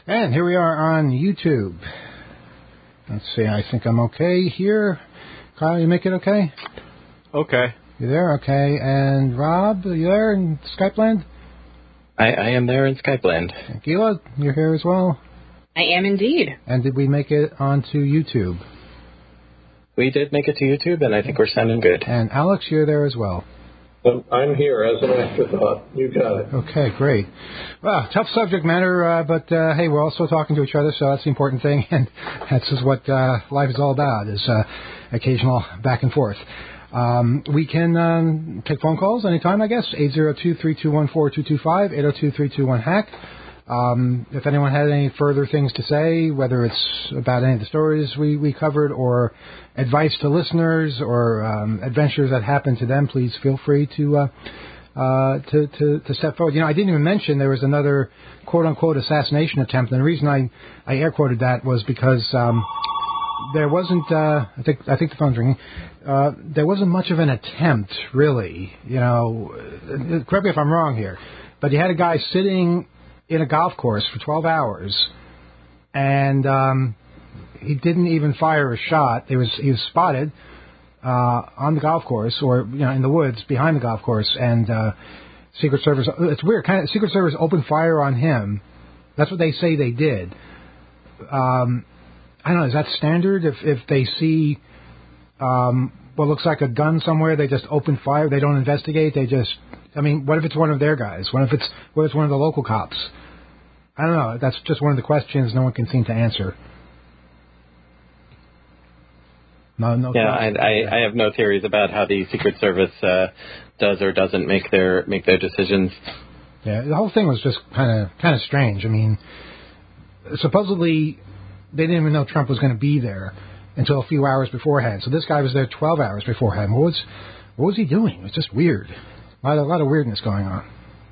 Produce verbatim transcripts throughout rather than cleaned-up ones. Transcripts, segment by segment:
And here we are on YouTube. Let's see, I think I'm okay here. Kyle, you make it okay? Okay. You there? Okay. And Rob, are you there in Skype land? I, I am there in Skype land. And Gila, you're here as well? I am indeed. And did we make it onto YouTube? We did make it to YouTube, and I think we're sounding good. And Alex, you're there as well? I'm here as an afterthought. You got it. Okay, great. Well, tough subject matter, uh, but uh, hey, we're also talking to each other, so that's the important thing, and that's just what uh, life is all about, is uh, occasional back and forth. Um, we can um, take phone calls anytime, I guess, eight zero two, three two one, four two two five, eight zero two, three two one, hack. Um, if anyone had any further things to say, whether it's about any of the stories we, we covered or advice to listeners or um, adventures that happened to them, please feel free to, uh, uh, to to to step forward. You know, I didn't even mention there was another quote-unquote assassination attempt, and the reason I, I air-quoted that was because um, there wasn't, uh, I think I think the phone's ringing, uh, there wasn't much of an attempt, really. You know, correct me if I'm wrong here, but you had a guy sitting in a golf course for twelve hours, and um, he didn't even fire a shot. He was he was spotted uh, on the golf course, or you know, in the woods behind the golf course, and uh, Secret Service. It's weird. Kind of Secret Service opened fire on him. That's what they say they did. Um, I don't know. Is that standard? If if they see um, what looks like a gun somewhere, they just open fire. They don't investigate. They just. I mean, what if it's one of their guys? What if it's what if it's one of the local cops? I don't know. That's just one of the questions no one can seem to answer. No, no. Yeah, I, I, I have no theories about how the Secret Service uh, does or doesn't make their make their decisions. Yeah, the whole thing was just kind of kind of strange. I mean, supposedly they didn't even know Trump was going to be there until a few hours beforehand. So this guy was there twelve hours beforehand. What was what was he doing? It was just weird. A lot, a lot of weirdness going on.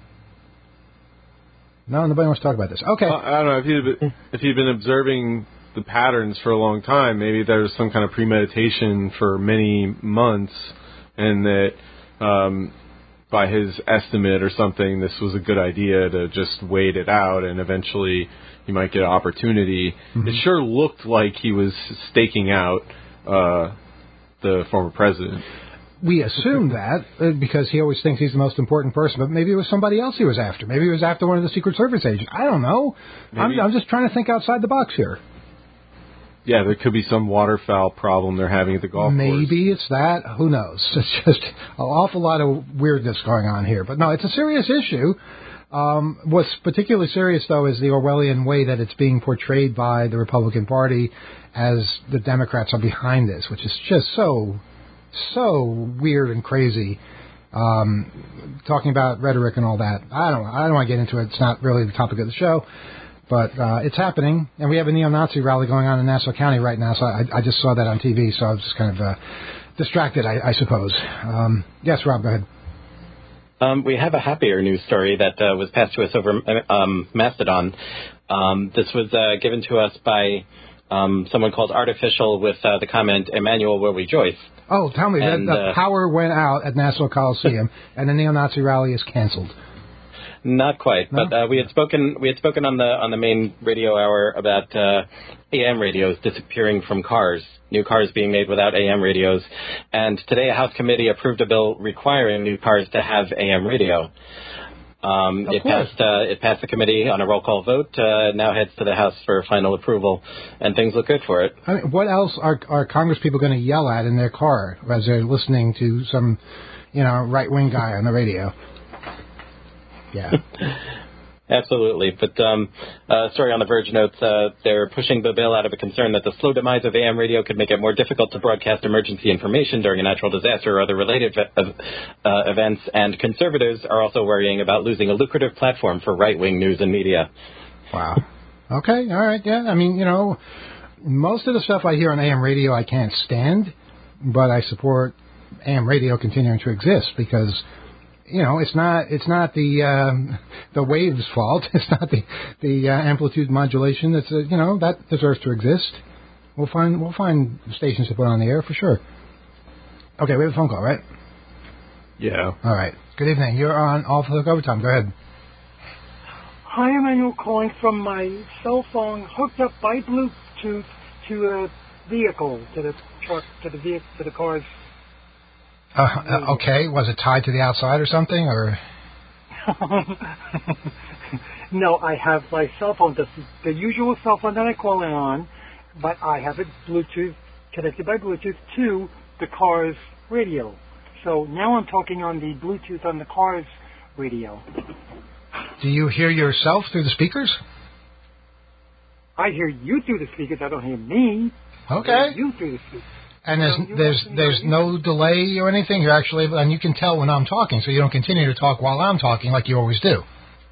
No, nobody wants to talk about this. Okay. Well, I don't know if you'd been, if you'd been observing the patterns for a long time. Maybe there was some kind of premeditation for many months, and that um, by his estimate or something, this was a good idea to just wait it out, and eventually you might get an opportunity. Mm-hmm. It sure looked like he was staking out uh, the former president. We assume that uh, because he always thinks he's the most important person, but maybe it was somebody else he was after. Maybe he was after one of the Secret Service agents. I don't know. I'm, I'm just trying to think outside the box here. Yeah, there could be some waterfowl problem they're having at the golf maybe course. Maybe it's that. Who knows? It's just an awful lot of weirdness going on here. But no, it's a serious issue. Um, what's particularly serious, though, is the Orwellian way that it's being portrayed by the Republican Party as the Democrats are behind this, which is just so... so weird and crazy, um, talking about rhetoric and all that. I don't I don't want to get into it. It's not really the topic of the show, but uh, it's happening. And we have a neo-Nazi rally going on in Nassau County right now, so I, I just saw that on T V, so I was just kind of uh, distracted, I, I suppose. Um, yes, Rob, go ahead. Um, we have a happier news story that uh, was passed to us over um, Mastodon. Um, this was uh, given to us by um, someone called Artificial with uh, the comment, Emmanuel will rejoice. Oh, tell me, and, the, the uh, power went out at Nassau Coliseum, and the neo-Nazi rally is canceled. Not quite, no? but uh, we had spoken. We had spoken on the on the main radio hour about uh, A M radios disappearing from cars, new cars being made without A M radios, and today a House committee approved a bill requiring new cars to have A M radio. Um, it course. passed. Uh, it passed the committee on a roll call vote. Uh, now heads to the House for final approval, and things look good for it. I mean, what else are are Congress people going to yell at in their car as they're listening to some, you know, right wing guy on the radio? Yeah. Absolutely. But um, uh, story on The Verge notes uh, they're pushing the bill out of a concern that the slow demise of A M radio could make it more difficult to broadcast emergency information during a natural disaster or other related uh, uh, events. And conservatives are also worrying about losing a lucrative platform for right-wing news and media. Wow. Okay. All right. Yeah. I mean, you know, most of the stuff I hear on A M radio I can't stand, but I support A M radio continuing to exist because, you know, it's not it's not the um, the wave's fault. It's not the the uh, amplitude modulation. It's uh, you know, that deserves to exist. We'll find we'll find stations to put on the air for sure. Okay, we have a phone call, right? Yeah. All right. Good evening. You're on Off the Hook Overtime. Go ahead. Hi, Emmanuel, calling from my cell phone hooked up by Bluetooth to a vehicle, to the truck, to the vehicle, to the car's. Uh, uh, okay, was it tied to the outside or something, or? No, I have my cell phone, the, the usual cell phone that I call in on, but I have it Bluetooth, connected by Bluetooth to the car's radio. So now I'm talking on the Bluetooth on the car's radio. Do you hear yourself through the speakers? I hear you through the speakers. I don't hear me. Okay. I hear you through the speakers. And there's So there's there's no delay or anything. You're actually able, and you can tell when I'm talking, so you don't continue to talk while I'm talking like you always do.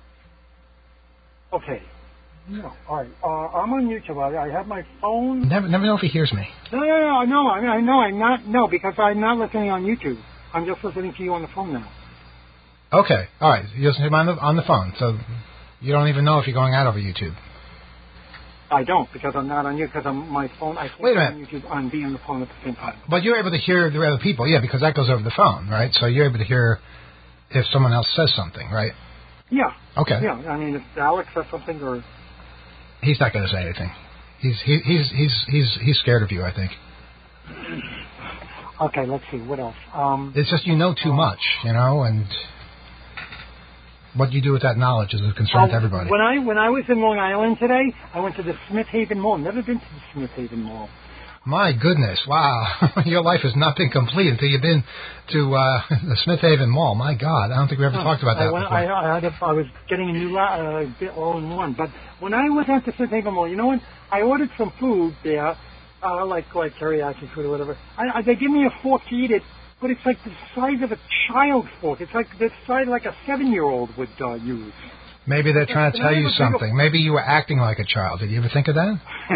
Okay. No. All right. Uh, I'm on YouTube. I, I have my phone. Never never know if he hears me. No, no, no, no. I, I know. I'm not. No, because I'm not listening on YouTube. I'm just listening to you on the phone now. Okay. All right. You listen to him on the on the phone, so you don't even know if you're going out over YouTube. I don't, because I'm not on you, because I'm my phone. I can't Wait a be on minute. YouTube on being on the phone at the same time. But you're able to hear the other people, yeah, because that goes over the phone, right? So you're able to hear if someone else says something, right? Yeah. Okay. Yeah. I mean, if Alex says something, or he's not going to say anything. He's he, he's he's he's he's scared of you, I think. Okay. Let's see. What else? Um, it's just you know too much, you know, and what you do with that knowledge is a concern oh, to everybody. When I when I was in Long Island today, I went to the Smith Haven Mall. Never been to the Smith Haven Mall. My goodness, wow. Your life has not been complete until you've been to uh, the Smith Haven Mall. My God, I don't think we ever No, talked about that I went, before. I, I, had a, I was getting a new la- uh, bit all in one. But when I went out to Smith Haven Mall, you know what? I ordered some food there, uh, like like teriyaki food or whatever. I, I, they give me a fork to eat it, but it's like the size of a child fork. It's like the size like a seven-year-old would uh, use. Maybe they're trying to Can tell I you have a bigger- something. Maybe you were acting like a child. Did you ever think of that?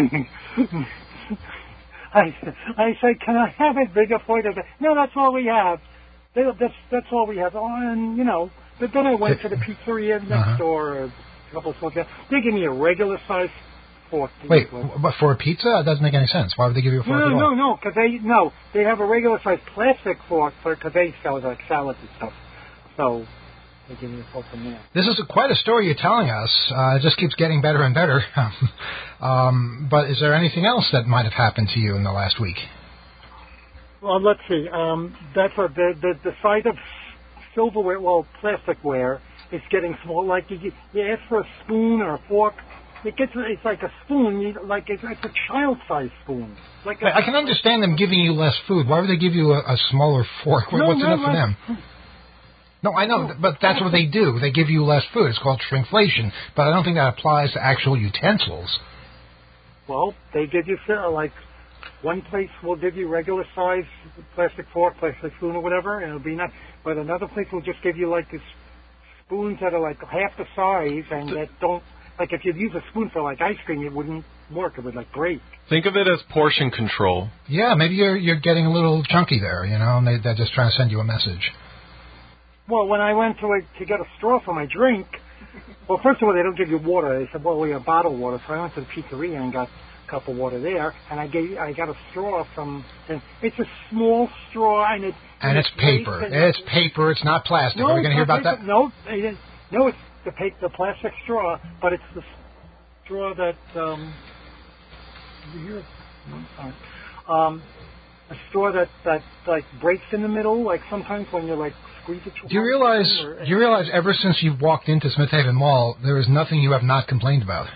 I, I said, can I have a bigger fork? They said, no, that's all we have. They, that's that's all we have. Oh, and, you know, but then I went to the pizzeria next Uh-huh. door, a couple of forks. They gave me a regular-sized fork. to Wait, eat with. but for a pizza? That doesn't make any sense. Why would they give you a fork No, at no, all? no, no, because they, no, they have a regular-sized plastic fork because they sell like salads and stuff. So they give me a fork from there. This is quite a story you're telling us. Uh, it just keeps getting better and better. um, but is there anything else that might have happened to you in the last week? Well, let's see. Um, that's a, the, the the size of silverware, well, plasticware, is getting small. Like you, you ask for a spoon or a fork, it gets it's like a spoon. You, like it's, it's a child-sized spoon. Like a, I can understand them giving you less food. Why would they give you a, a smaller fork? No, What's not enough for less- them? No, I know, but that's what they do. They give you less food. It's called shrinkflation. But I don't think that applies to actual utensils. Well, they give you uh, like one place will give you regular size plastic fork, plastic spoon, or whatever, and it'll be nice. But another place will just give you like this spoons that are like half the size and that don't like if you use a spoon for like ice cream, it wouldn't work. It would like break. Think of it as portion control. Yeah, maybe you're you're getting a little chunky there, you know, and they, they're just trying to send you a message. Well, when I went to a, to get a straw for my drink, well, first of all, they don't give you water. They said, well, we have bottled water. So I went to the pizzeria and got a cup of water there, and I gave I got a straw from. And it's a small straw, and it And it's paper. and It's paper. It's not plastic. No, Are we going to hear it's not about paper. that? No, they didn't. No, it's the pa- the plastic straw, but it's the straw that. Um, did you hear it? No, sorry. Um, a straw that that like breaks in the middle, like sometimes when you're like squeeze it. too Do you hard realize? or- Do you realize? Ever since you've walked into Smith Haven Mall, there is nothing you have not complained about.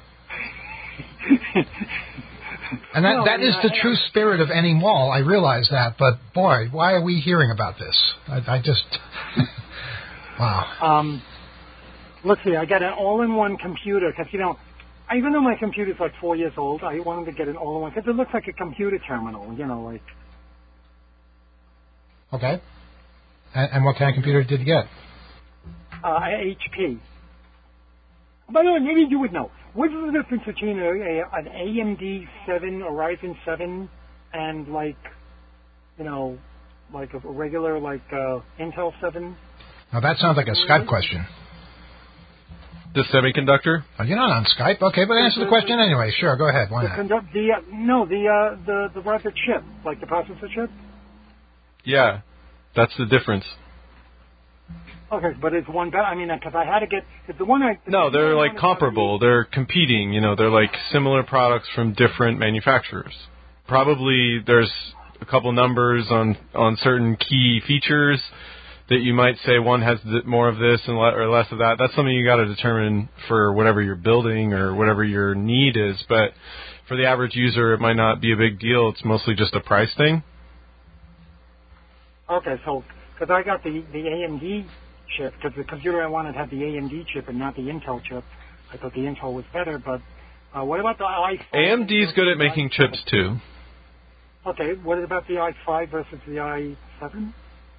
And that, No, that I mean, is the I- true spirit of any mall. I realize that, but boy, why are we hearing about this? I, I just, wow. Um, let's see. I got an all-in-one computer because you know, even though my computer's like four years old, I wanted to get an all-in-one because it looks like a computer terminal. You know, like Okay. And, and what kind of computer did you get? uh, H P. By the way, maybe you would know. What's the difference between a, a, an A M D seven, a Ryzen seven, and like, you know, like a regular like uh, Intel seven? Now that sounds like a Skype question. The semiconductor? Oh, you're not on Skype, okay? But answer the question anyway. Sure, go ahead. Why The not? conduct, the uh, no, the uh, the the rather chip, like the processor chip. Yeah, that's the difference. Okay, but it's one better. I mean, because I had to get if the one I No, the they're one like I comparable. They're competing. You know, they're like similar products from different manufacturers. Probably there's a couple numbers on on certain key features that you might say one has th- more of this and le- or less of that. That's something you got to determine for whatever you're building or whatever your need is. But for the average user, it might not be a big deal. It's mostly just a price thing. Okay, so because I got the the A M D chip, because the computer I wanted had the A M D chip and not the Intel chip. I thought the Intel was better, but uh, what about the i five? A M D's good at making chips too. Okay, what about the i five versus the i seven?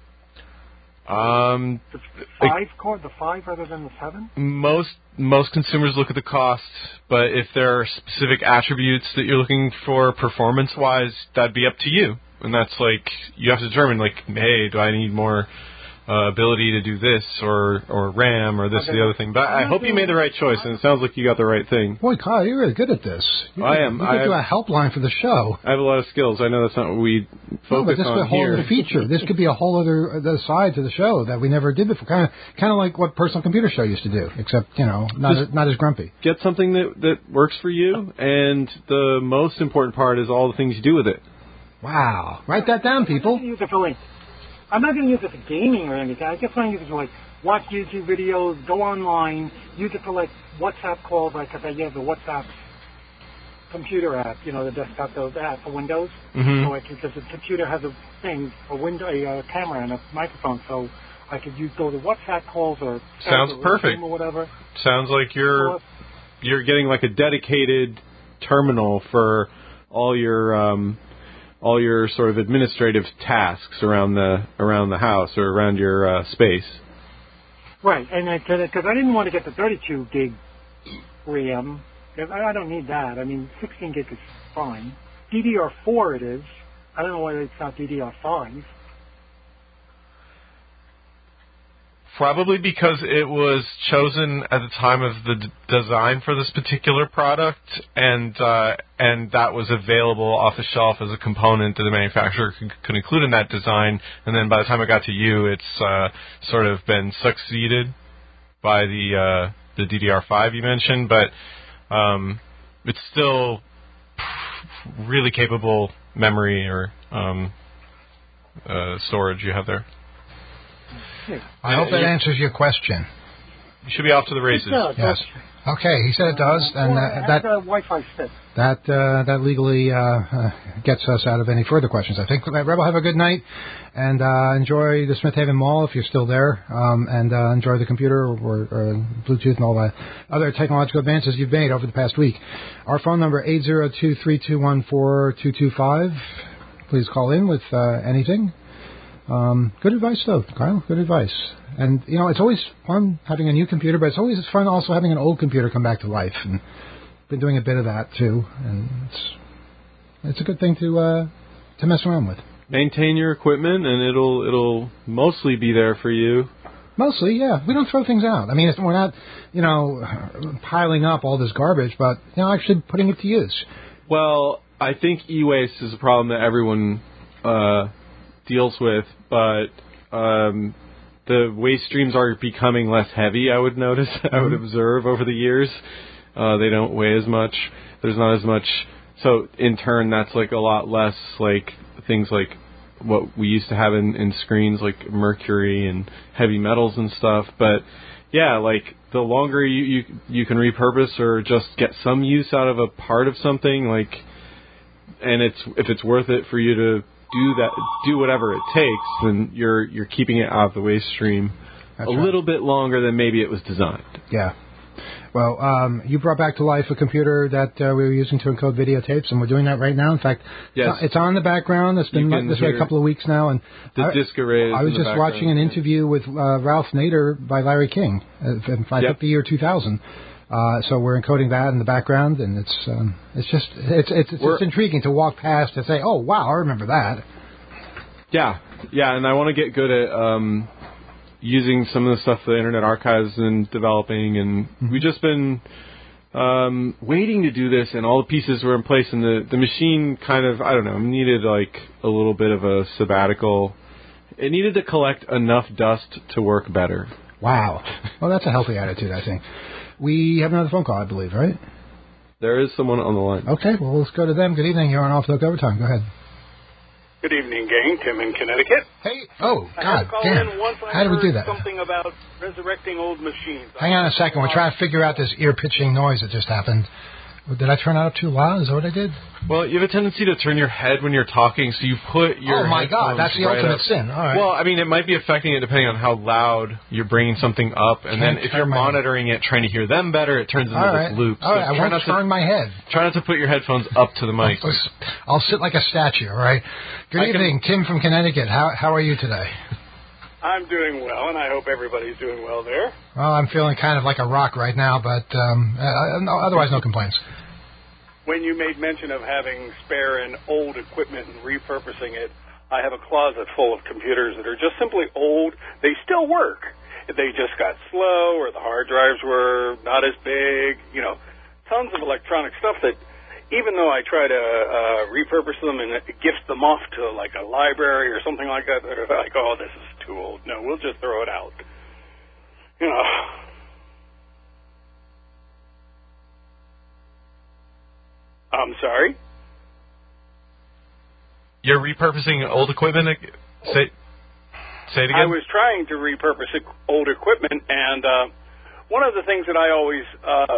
Um, The five core, the five rather than the seven? most most consumers look at the cost, but if there are specific attributes that you're looking for performance-wise, that'd be up to you. And that's like, you have to determine, like, hey, do I need more uh, ability to do this or, or RAM or this Okay. or the other thing? But I hope you made the right choice, and it sounds like you got the right thing. Boy, Kyle, you're really good at this. You I could- am. You I could do have- a helpline for the show. I have a lot of skills. I know that's not what we No, focus but this is a on whole here. other feature. This could be a whole other, other side to the show that we never did before. Kind of, kind of like what Personal Computer Show used to do, except you know, not Just- as, not as grumpy. Get something that, that works for you, and the most important part is all the things you do with it. Wow, write that down, I'm people. not going to use it for like, I'm not going to use it for gaming or anything. I just want to use it for like watch YouTube videos, go online, use it for like WhatsApp calls, like because I have the WhatsApp computer app, you know, the desktop those app for Windows. Mhm. So I can, because the computer has a thing, a window, a uh, camera and a microphone, so I could use go to WhatsApp calls or Sounds or perfect. Zoom or whatever. Sounds like you're you're getting like a dedicated terminal for all your um, all your sort of administrative tasks around the around the house or around your uh, space. Right, and because I didn't want to get the thirty-two gig RAM, because I, I don't need that. I mean, sixteen gig is fine. D D R four it is. I don't know why it's not D D R five. Probably because it was chosen at the time of the d- design for this particular product, and uh, and that was available off the shelf as a component that the manufacturer could, could include in that design. And then by the time it got to you, it's uh, sort of been succeeded by the uh, the D D R five you mentioned, but um, it's still really capable memory or um, uh, storage you have there. I hope that answers your question. You should be off to the races. It does. Yes. Okay, he said it does, and Well, uh, it that has a Wi-Fi stick. that uh, that legally uh, uh, gets us out of any further questions. I think. Rebel, have a good night, and uh, enjoy the Smith Haven Mall if you're still there, um, and uh, enjoy the computer or, or Bluetooth and all the other technological advances you've made over the past week. Our phone number eight zero two three two one four two two five. Please call in with uh, anything. Um, good advice, though, Kyle. Good advice. And, you know, it's always fun having a new computer, but it's always fun also having an old computer come back to life. And been doing a bit of that, too. And it's it's a good thing to uh, to mess around with. Maintain your equipment, and it'll it'll mostly be there for you. Mostly, yeah. We don't throw things out. I mean, it's, we're not, you know, piling up all this garbage, but, you know, actually putting it to use. Well, I think e-waste is a problem that everyone uh, deals with, but um, the waste streams are becoming less heavy, I would notice, I would observe over the years. Uh, they don't weigh as much. There's not as much. So, in turn, that's like a lot less like things like what we used to have in, in screens, like mercury and heavy metals and stuff. But, yeah, like the longer you, you, you can repurpose or just get some use out of a part of something, like, and it's if it's worth it for you to do that, do whatever it takes, then you're you're keeping it out of the waste stream That's a right. little bit longer than maybe it was designed. Yeah. Well, um, you brought back to life a computer that uh, we were using to encode videotapes, and we're doing that right now. In fact, Yes. it's on the background. It's been You can this way a hear couple of weeks now, and The I, disc array is I was in the just watching an background. interview with uh, Ralph Nader by Larry King. Uh, if I Yep. took the year two thousand. Uh, so we're encoding that in the background, and it's um, it's just it's it's, it's We're- just intriguing to walk past and say, oh wow, I remember that. Yeah, yeah, and I want to get good at um, using some of the stuff the Internet Archive's been developing, and Mm-hmm. we've just been um, waiting to do this, and all the pieces were in place, and the, the machine kind of, I don't know, needed like a little bit of a sabbatical. It needed to collect enough dust to work better, Wow. Well, that's a healthy attitude, I think. We have another phone call, I believe, right? There is someone on the line. Okay, well, let's go to them. Good evening. You're on Off the Hook Overtime. Go ahead. Good evening, gang. Tim in Connecticut. Hey. Oh, I God had to call damn. in once I How did we heard do that? something about resurrecting old machines. Hang on a second. We're trying to figure out this ear-pitching noise that just happened. Did I turn it up too loud? Is that what I did? Well, you have a tendency to turn your head when you're talking, so you put your Oh, my God. headphones That's the right ultimate up. sin. All right. Well, I mean, it might be affecting it depending on how loud you're bringing something up, and Can't then if turn you're my- monitoring it, trying to hear them better, it turns into All right. this loop. All right. So I try won't not turn to, my head. Try not to put your headphones up to the mic. I'll, I'll sit like a statue, all right? Good I evening. Tim from Connecticut. How how are you today? I'm doing well, and I hope everybody's doing well there. Well, I'm feeling kind of like a rock right now, but um, uh, no, otherwise no complaints. When you made mention of having spare and old equipment and repurposing it, I have a closet full of computers that are just simply old. They still work. They just got slow, or the hard drives were not as big. You know, tons of electronic stuff that, even though I try to uh, repurpose them and gift them off to like a library or something like that, they're like, oh, this is too old. No, we'll just throw it out. You know. I'm sorry? You're repurposing old equipment? Say, say it again? I was trying to repurpose old equipment, and uh, one of the things that I always uh,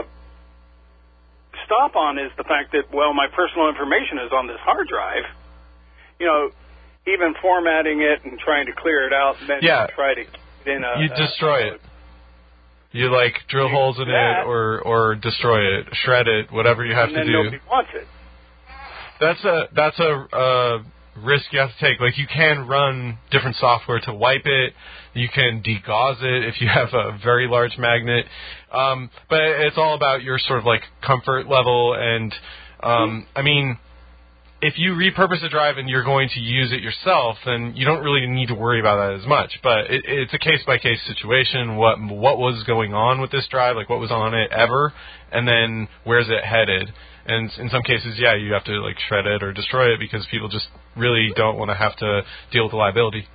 stop on is the fact that, well, my personal information is on this hard drive. You know, even formatting it and trying to clear it out, and then yeah. try to get in a... You destroy uh, it. You, like, drill holes in that, it or, or destroy it, shred it, whatever you have and to then do. nobody wants it. That's a that's a uh, risk you have to take. Like, you can run different software to wipe it. You can degauss it if you have a very large magnet. Um, but it's all about your sort of, like, comfort level. And, um, I mean, if you repurpose a drive and you're going to use it yourself, then you don't really need to worry about that as much. But it, it's a case-by-case situation. What what was going on with this drive? Like, what was on it ever? And then where's it headed? And in some cases, yeah, you have to, like, shred it or destroy it because people just really don't want to have to deal with the liability.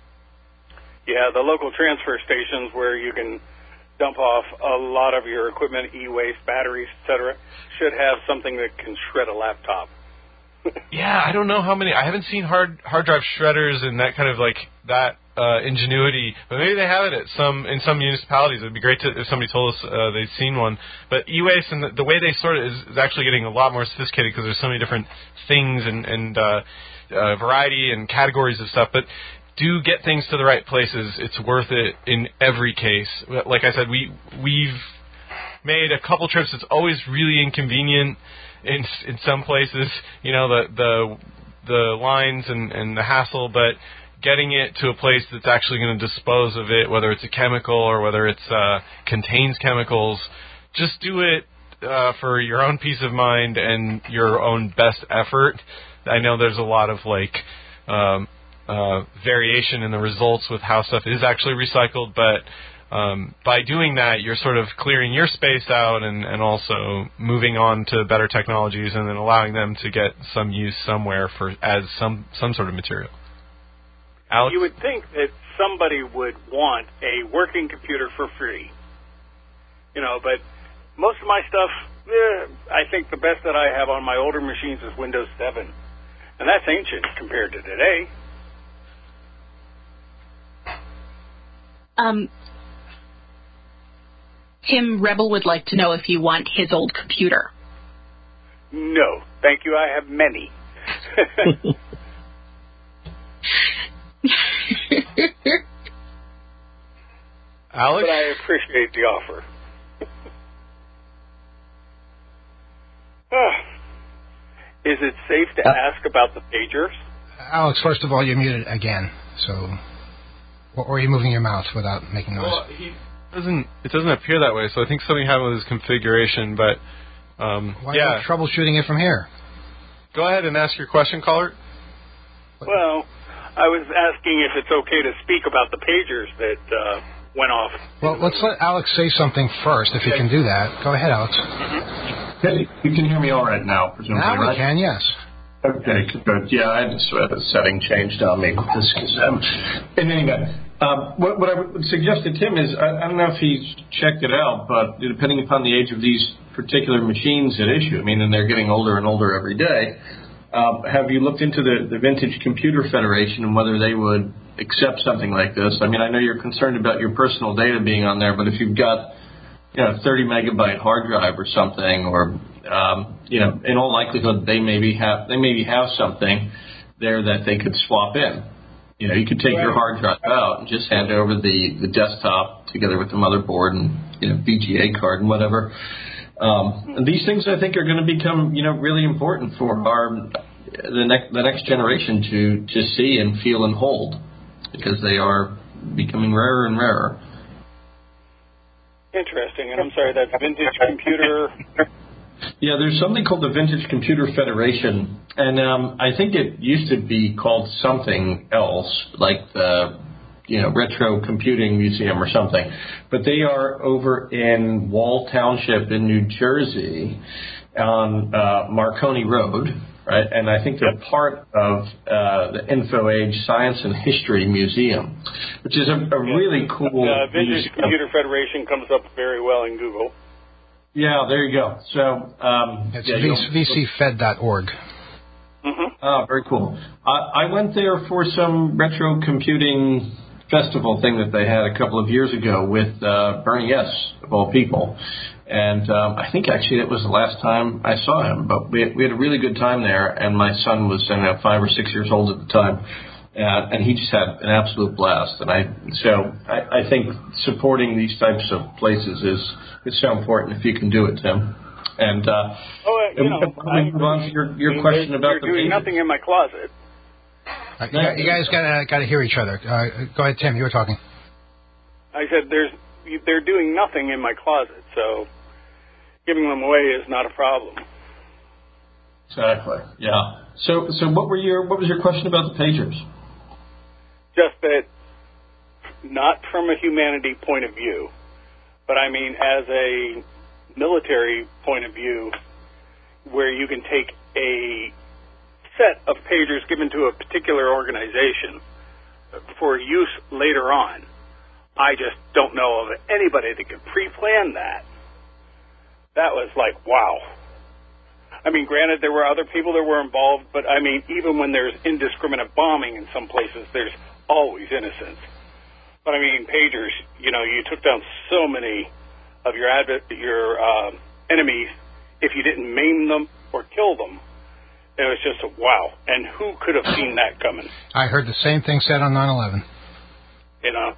Yeah, the local transfer stations where you can dump off a lot of your equipment, e-waste, batteries, et cetera, should have something that can shred a laptop. Yeah, I don't know how many. I haven't seen hard hard drive shredders and that kind of, like, that uh, ingenuity, but maybe they have it at some in some municipalities. It'd be great to, if somebody told us uh, they'd seen one. But e-waste and the, the way they sort it is, is actually getting a lot more sophisticated because there's so many different things and, and uh, uh, variety and categories of stuff. But do get things to the right places. It's worth it in every case. Like I said, we we've made a couple trips. It's always really inconvenient in in some places. You know, the the the lines and, and the hassle, but getting it to a place that's actually going to dispose of it, whether it's a chemical or whether it's uh, contains chemicals, just do it uh, for your own peace of mind and your own best effort. I know there's a lot of like um, uh, variation in the results with how stuff is actually recycled, but um, by doing that, you're sort of clearing your space out and, and also moving on to better technologies and then allowing them to get some use somewhere for as some some sort of material. Alex? You would think that somebody would want a working computer for free. You know, but most of my stuff, eh, I think the best that I have on my older machines is Windows seven. And that's ancient compared to today. Um, Tim Rebel would like to know if you want his old computer. No, thank you. I have many. Alex? But I appreciate the offer. Is it safe to ask about the pagers? Alex, first of all, you're muted again. So, or are you moving your mouth without making noise? Well, he doesn't. It doesn't appear that way. So I think something happened with his configuration. But um, Why yeah, are you troubleshooting it from here? Go ahead and ask your question, caller. Well, I was asking if it's okay to speak about the pagers that uh, went off. Well, let's let Alex say something first, if he can do that. Go ahead, Alex. Okay, you can hear me all right now, presumably, Now we right? can, yes. Okay, good. Yeah, I had to have a setting changed on me. This, um, in any event, Uh, what, what I would suggest to Tim is, I, I don't know if he's checked it out, but depending upon the age of these particular machines at issue, I mean, and they're getting older and older every day, uh, have you looked into the, the Vintage Computer Federation and whether they would accept something like this? I mean, I know you're concerned about your personal data being on there, but if you've got, you know, thirty megabyte hard drive or something, or, um, you know, in all likelihood, they maybe have, they maybe have something there that they could swap in. You know, you could take your hard drive out and just hand over the, the desktop together with the motherboard and, you know, V G A card and whatever. Um, and these things, I think, are going to become, you know, really important for our the next the next generation to, to see and feel and hold, because they are becoming rarer and rarer. Interesting. And I'm sorry, that Vintage Computer... Yeah, there's something called the Vintage Computer Federation, and um, I think it used to be called something else, like the, you know, Retro Computing Museum or something. But they are over in Wall Township in New Jersey on uh, Marconi Road, right? And I think they're part of uh, the Info Age Science and History Museum, which is a, a really cool... Uh, Vintage museum. Computer Federation comes up very well in Google. Yeah, there you go. So um, it's yeah, v c fed dot org. Mm-hmm. Oh, very cool. I, I went there for some retro computing festival thing that they had a couple of years ago with uh, Bernie S., of all people. And um, I think actually that was the last time I saw him. But we, we had a really good time there, and my son was, I don't know, five or six years old at the time. Uh, and he just had an absolute blast. And I so I, I think supporting these types of places is is so important if you can do it, Tim. And uh, oh, uh, you know, I move on to your, your question about you're the doing pages. nothing in my closet. Uh, you, you guys gotta gotta hear each other. Uh, go ahead, Tim. You were talking. I said there's they're doing nothing in my closet, so giving them away is not a problem. Exactly. Yeah. So so what were your what was your question about the pagers? Just that, not from a humanity point of view, but I mean as a military point of view, where you can take a set of pagers given to a particular organization for use later on. I just don't know of anybody that could pre-plan that. That was like, wow. I mean, granted, there were other people that were involved, but I mean, even when there's indiscriminate bombing in some places, there's always innocence. But I mean, pagers, you know, you took down so many of your adv- your uh, enemies. If you didn't maim them or kill them, it was just a wow. And who could have seen that coming? I heard the same thing said on nine eleven. You know?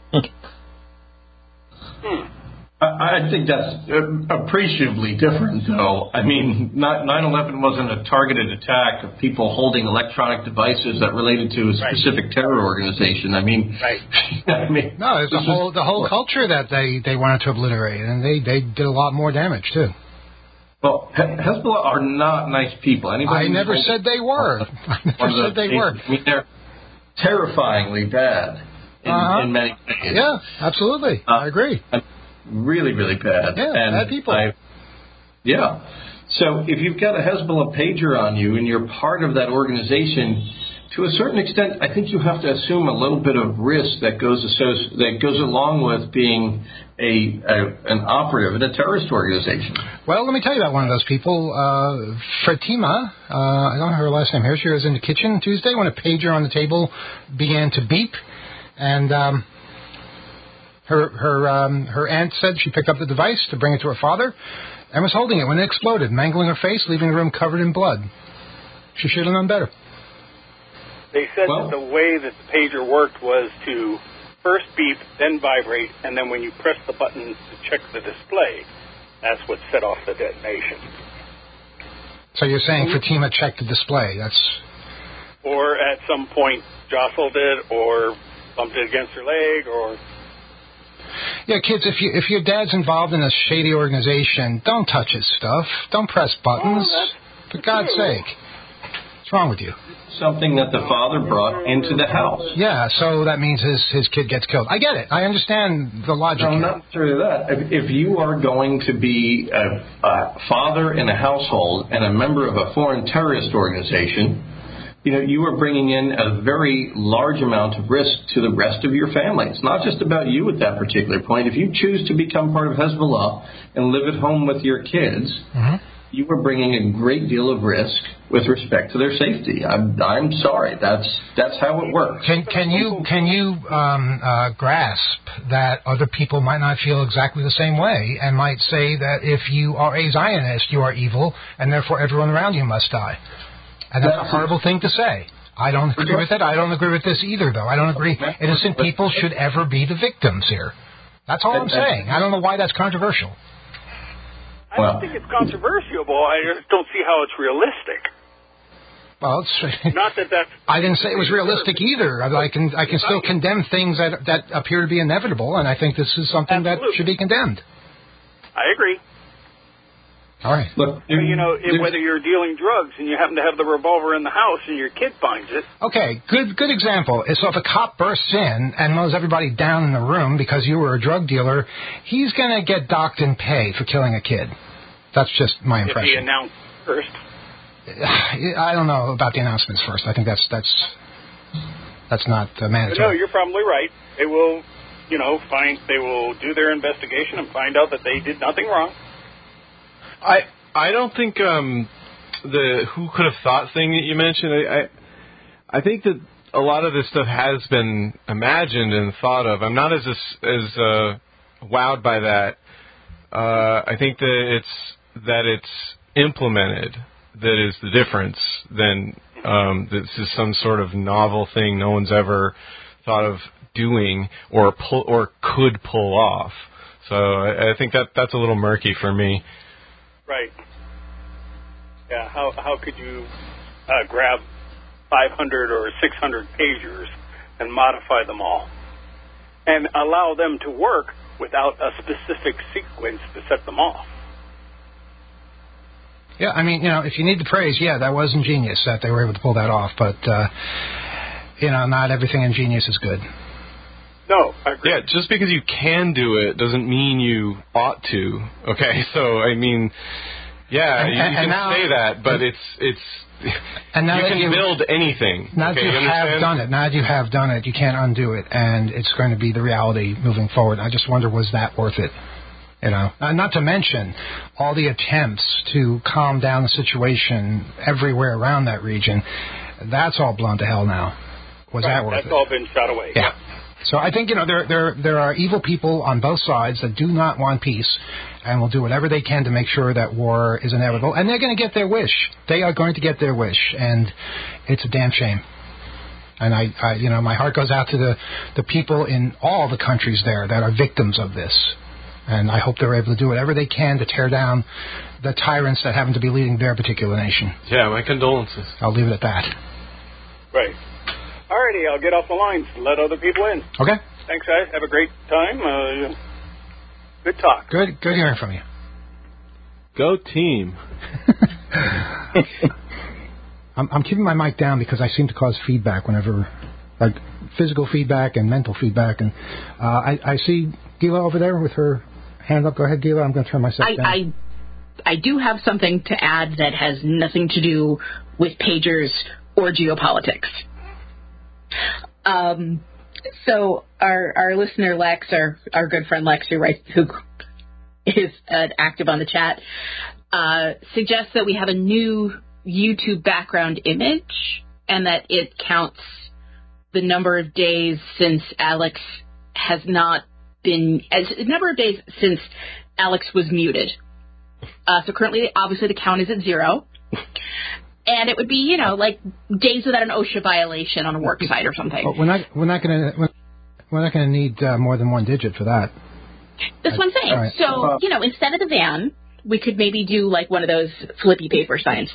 hmm. I think that's appreciably different, though. I mean, nine eleven wasn't a targeted attack of people holding electronic devices that related to a specific right. terror organization. I mean, right. I mean, no, there's the whole the whole culture that they, they wanted to obliterate, and they, they did a lot more damage too. Well, Hezbollah are not nice people. Anybody I never said they were. I never said they were. I mean, they're terrifyingly bad in, uh-huh. in many ways. Yeah, absolutely. Uh, I agree. Really, really bad. Yeah, and bad people. I, yeah. So if you've got a Hezbollah pager on you and you're part of that organization, to a certain extent, I think you have to assume a little bit of risk that goes associ- that goes along with being a, a an operative in a terrorist organization. Well, let me tell you about one of those people, uh, Fatima. Uh, I don't know her last name here. She was in the kitchen Tuesday when a pager on the table began to beep, and um, her her um, her aunt said she picked up the device to bring it to her father, and was holding it when it exploded, mangling her face, leaving the room covered in blood. She should have known better. They said well, that the way that the pager worked was to first beep, then vibrate, and then when you press the button to check the display, that's what set off the detonation. So you're saying Fatima checked the display? That's or at some point jostled it, or bumped it against her leg, or. Yeah, kids, if you if your dad's involved in a shady organization, don't touch his stuff. Don't press buttons. Oh, for God's sake. What's wrong with you? Something that the father brought into the house. Yeah, so that means his, his kid gets killed. I get it. I understand the logic. No, here. not necessarily that. If, if you are going to be a, a father in a household and a member of a foreign terrorist organization, you know, you are bringing in a very large amount of risk to the rest of your family. It's not just about you at that particular point. If you choose to become part of Hezbollah and live at home with your kids, mm-hmm. you are bringing a great deal of risk with respect to their safety. I'm, I'm sorry. That's that's how it works. Can, can you can you um, uh, grasp that other people might not feel exactly the same way and might say that if you are a Zionist, you are evil, and therefore everyone around you must die? And that's, that's a horrible thing to say. I don't agree with it. I don't agree with this either, though. I don't agree innocent people should ever be the victims here. That's all I'm saying. I don't know why that's controversial. I don't think it's controversial. I just don't see how it's realistic. Well, it's, not that that's... I didn't say it was realistic either. I can I can still condemn things that that appear to be inevitable, and I think this is something Absolutely. that should be condemned. I agree. All right. Look, you know, if, whether you're dealing drugs and you happen to have the revolver in the house and your kid finds it. Okay, good good example. So if a cop bursts in and mows everybody down in the room because you were a drug dealer, he's going to get docked and pay for killing a kid. That's just my impression. If he announced first. I don't know about the announcements first. I think that's that's that's not uh, mandatory. No, you're probably right. They will, you know, find they will do their investigation and find out that they did nothing wrong. I I don't think um, the who could have thought thing that you mentioned. I, I I think that a lot of this stuff has been imagined and thought of. I'm not as as uh, wowed by that. Uh, I think that it's that it's implemented that is the difference. Then um, this is some sort of novel thing no one's ever thought of doing or pull or could pull off. So I, I think that that's a little murky for me. Right. Yeah. How how could you uh, grab five hundred or six hundred pagers and modify them all, and allow them to work without a specific sequence to set them off? Yeah, I mean, you know, if you need the praise, yeah, that was ingenious that they were able to pull that off. But uh, you know, not everything ingenious is good. No, I agree. Yeah, just because you can do it doesn't mean you ought to. Okay, so I mean, yeah, and, you, and, you and can now, say that, but it's it's and now you can you, build anything. Now okay, that you, you have done it, now that you have done it, you can't undo it, and it's going to be the reality moving forward. I just wonder, was that worth it? You know, uh, not to mention all the attempts to calm down the situation everywhere around that region. That's all blown to hell now. Was right, that worth that's it? That's all been shot away. Yeah. So I think, you know, there there there are evil people on both sides that do not want peace and will do whatever they can to make sure that war is inevitable. And they're going to get their wish. They are going to get their wish. And it's a damn shame. And, I, I you know, my heart goes out to the, the people in all the countries there that are victims of this. And I hope they're able to do whatever they can to tear down the tyrants that happen to be leading their particular nation. Yeah, my condolences. I'll leave it at that. Right. Alrighty, I'll get off the lines and let other people in. Okay. Thanks, guys. Have a great time. Uh, good talk. Good good hearing from you. Go team. I'm, I'm keeping my mic down because I seem to cause feedback whenever, like physical feedback and mental feedback. And uh, I, I see Gila over there with her hand up. Go ahead, Gila. I'm going to turn myself I, down. I, I do have something to add that has nothing to do with pagers or geopolitics. Um, so our our listener Lex, our our good friend Lex, who writes, who is uh, active on the chat, uh, suggests that we have a new YouTube background image and that it counts the number of days since Alex has not been as a number of days since Alex was muted. Uh, so currently, obviously, the count is at zero. And it would be, you know, like days without an OSHA violation on a work site or something. Well, we're not we're not going to we're not going to need uh, more than one digit for that. That's what I'm saying. Right. So, you know, instead of the van, we could maybe do like one of those flippy paper signs.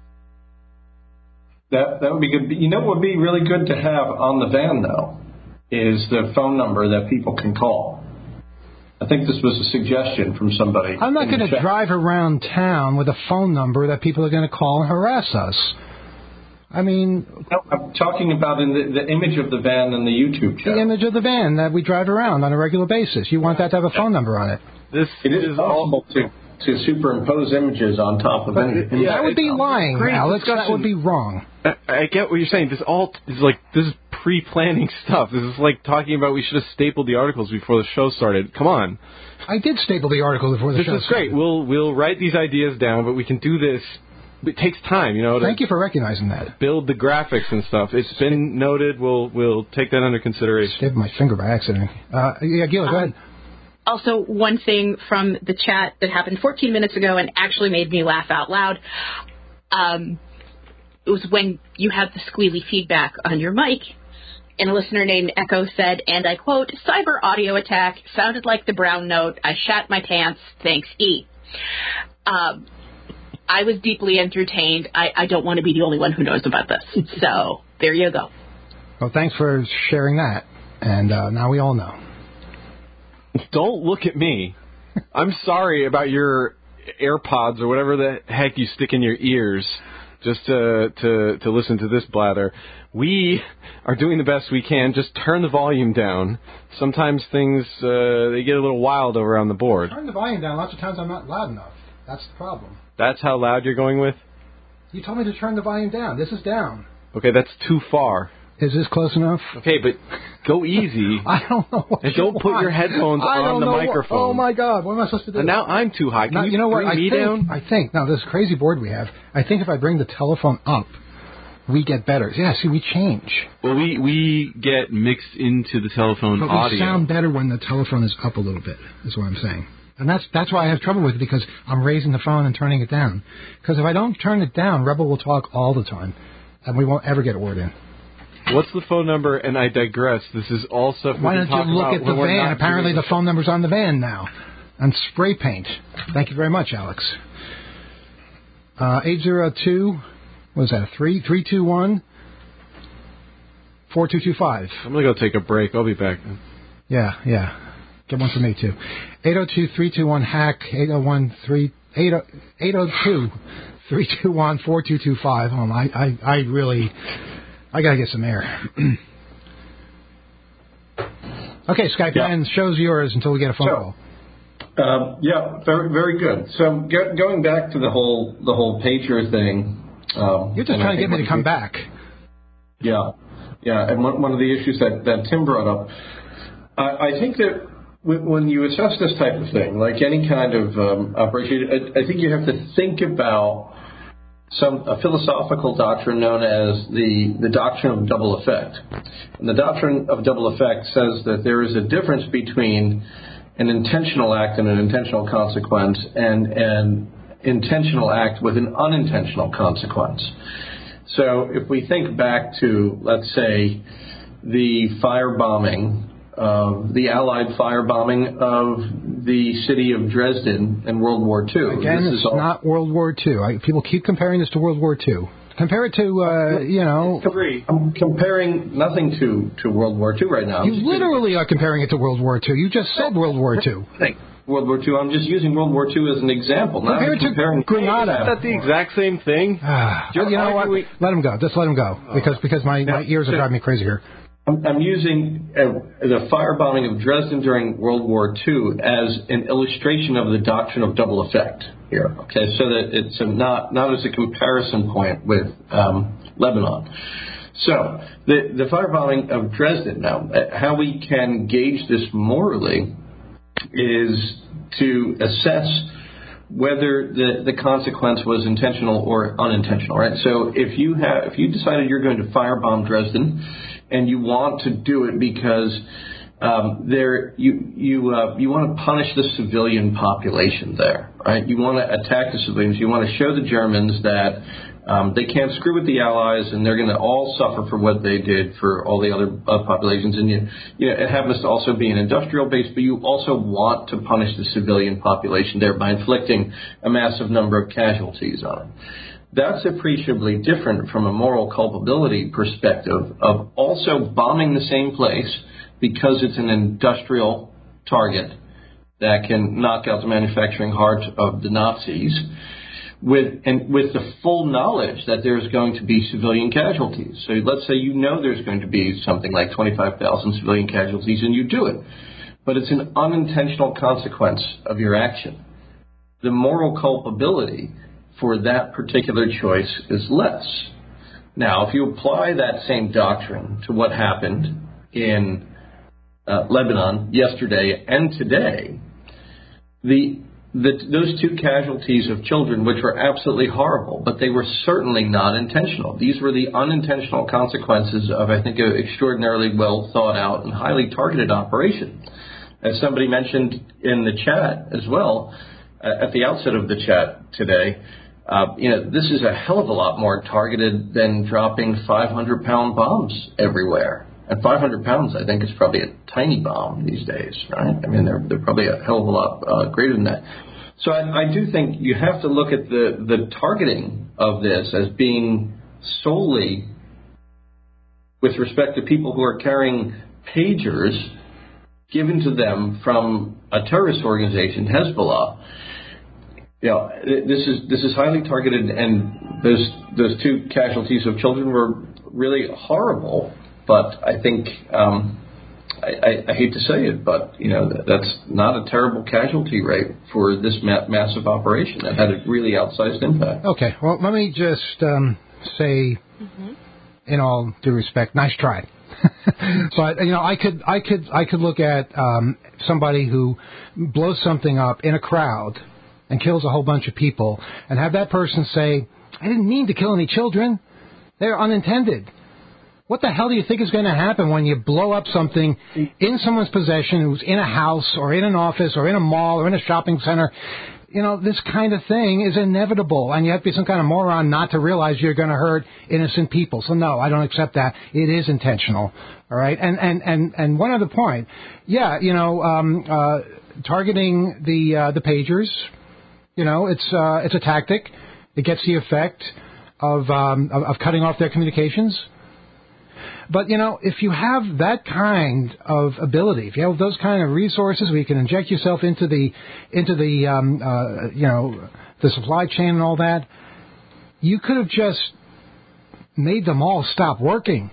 That that would be good. You know what would be really good to have on the van, though, is the phone number that people can call. I think this was a suggestion from somebody. I'm not going to drive around town with a phone number that people are going to call and harass us. I mean... No, I'm talking about in the, the image of the van and the YouTube channel. The image of the van that we drive around on a regular basis. You want that to have a phone number on it. This it is, is possible to to superimpose images on top of anything. Yeah, that would be lying, Great Alex. discussion. That would be wrong. I, I get what you're saying. This all is like this is pre-planning stuff. This is like talking about we should have stapled the articles before the show started. Come on. I did staple the article before the this show is great. started. We'll we'll write these ideas down, but we can do this. It takes time, you know. To Thank you for recognizing that. Build the graphics and stuff. It's been noted. We'll we'll take that under consideration. Stapled my finger by accident. Uh, yeah, Gil, go ahead. Also, one thing from the chat that happened fourteen minutes ago and actually made me laugh out loud. Um, it was when you had the squealy feedback on your mic, and a listener named Echo said, and I quote, "Cyber audio attack sounded like the brown note. I shat my pants. Thanks, E." Um, I was deeply entertained. I, I don't want to be the only one who knows about this. So there you go. Well, thanks for sharing that. And uh, now we all know. Don't look at me. I'm sorry about your AirPods or whatever the heck you stick in your ears just to to, to listen to this blather. We are doing the best we can. Just turn the volume down. Sometimes things, uh, they get a little wild over on the board. Turn the volume down. Lots of times I'm not loud enough. That's the problem. That's how loud you're going with? You told me to turn the volume down. This is down. Okay, that's too far. Is this close enough? Okay, but go easy. I don't know what And you don't put want. your headphones I on don't the know what- microphone. Oh, my God. What am I supposed to do? And now I'm too high. Can now, you, you know what? bring I me think, down? I think, now, this crazy board we have, I think if I bring the telephone up, we get better. Yeah, see, we change. Well, we, we get mixed into the telephone But audio. we sound better when the telephone is up a little bit, is what I'm saying. And that's that's why I have trouble with it, because I'm raising the phone and turning it down. Because if I don't turn it down, Rebel will talk all the time, and we won't ever get a word in. What's the phone number? And I digress. This is all stuff we Why can don't talk you look about at the when we're van? not Apparently doing the phone number's on the van now. And spray paint. Thank you very much, Alex. Uh, eight zero two, what was that, a three? three two one, four two two five. I'm going to go take a break. I'll be back. Yeah, yeah. Get one for me, too. eight oh two, three two one, hack, eight oh one, three, eight oh two, three two one, four two two five. Oh, I, I, I really, I got to get some air. Okay, Skype, Yeah. and show's yours until we get a phone So, call. Um, yeah, very very good. So go, going back to the whole the whole pager thing. Um, You're just and I trying to get think me to come back. Yeah, yeah. And one, one of the issues that, that Tim brought up, I, I think that w- when you assess this type of thing, like any kind of um, operation, I, I think you have to think about some a philosophical doctrine known as the, the doctrine of double effect. And the doctrine of double effect says that there is a difference between an intentional act and an intentional consequence, and an intentional act with an unintentional consequence. So if we think back to, let's say, the firebombing, of the Allied firebombing of the city of Dresden in World War Two. Again, this it's is all, not World War Two. I, people keep comparing this to World War Two. Compare it to, uh, you know... I'm comparing nothing to, to World War Two right now. You literally are comparing it to World War Two. You just said World War Two. World War Two. I'm just using World War Two as an example. Not Compare it to comparing Grenada. Is that the exact same thing? you know what? arguing- Let him go. Just let him go. Because because my, my ears are driving me crazy here. I'm, I'm using uh, the firebombing of Dresden during World War Two as an illustration of the doctrine of double effect here. Okay, so that it's a not not as a comparison point with um, Lebanon. So the the firebombing of Dresden. Now, uh, how we can gauge this morally is to assess whether the, the consequence was intentional or unintentional, right? So if you have if you decided you're going to firebomb Dresden, and you want to do it because um, there you you uh, you want to punish the civilian population there, right? You want to attack the civilians. You want to show the Germans that um, they can't screw with the Allies, and they're going to all suffer for what they did for all the other uh, populations. And you, you know, it happens to also be an industrial base, but you also want to punish the civilian population there by inflicting a massive number of casualties on them. That's appreciably different from a moral culpability perspective of also bombing the same place because it's an industrial target that can knock out the manufacturing heart of the Nazis, with and with the full knowledge that there's going to be civilian casualties. So let's say you know there's going to be something like twenty-five thousand civilian casualties, and you do it. But it's an unintentional consequence of your action. the moral culpability for that particular choice is less. Now, if you apply that same doctrine to what happened in uh, Lebanon yesterday and today, the, the those two casualties of children, which were absolutely horrible, but they were certainly not intentional. These were the unintentional consequences of, I think, an extraordinarily well thought out and highly targeted operation. As somebody mentioned in the chat as well, uh, at the outset of the chat today, uh, you know, this is a hell of a lot more targeted than dropping five hundred pound bombs everywhere. And five hundred pounds, I think, is probably a tiny bomb these days, right? I mean, they're, they're probably a hell of a lot uh, greater than that. So I, I do think you have to look at the, the targeting of this as being solely with respect to people who are carrying pagers given to them from a terrorist organization, Hezbollah. You know, this is this is highly targeted, and those those two casualties of children were really horrible. But I think um, I, I, I hate to say it, but you know that's not a terrible casualty rate for this ma- massive operation that had a really outsized impact. Okay, well, let me just um, say, mm-hmm. in all due respect, nice try. But you know, I could I could I could look at um, somebody who blows something up in a crowd and kills a whole bunch of people, and have that person say, "I didn't mean to kill any children; they're unintended." What the hell do you think is going to happen when you blow up something in someone's possession who's in a house or in an office or in a mall or in a shopping center? You know, this kind of thing is inevitable, and you have to be some kind of moron not to realize you're going to hurt innocent people. So, no, I don't accept that. It is intentional, all right? And and, and, and one other point, yeah, you know, um, uh, targeting the uh, the pagers, you know, it's uh, it's a tactic. It gets the effect of, um, of of cutting off their communications. But, you know, if you have that kind of ability, if you have those kind of resources where you can inject yourself into the, into the, um, uh, you know, the supply chain and all that, you could have just made them all stop working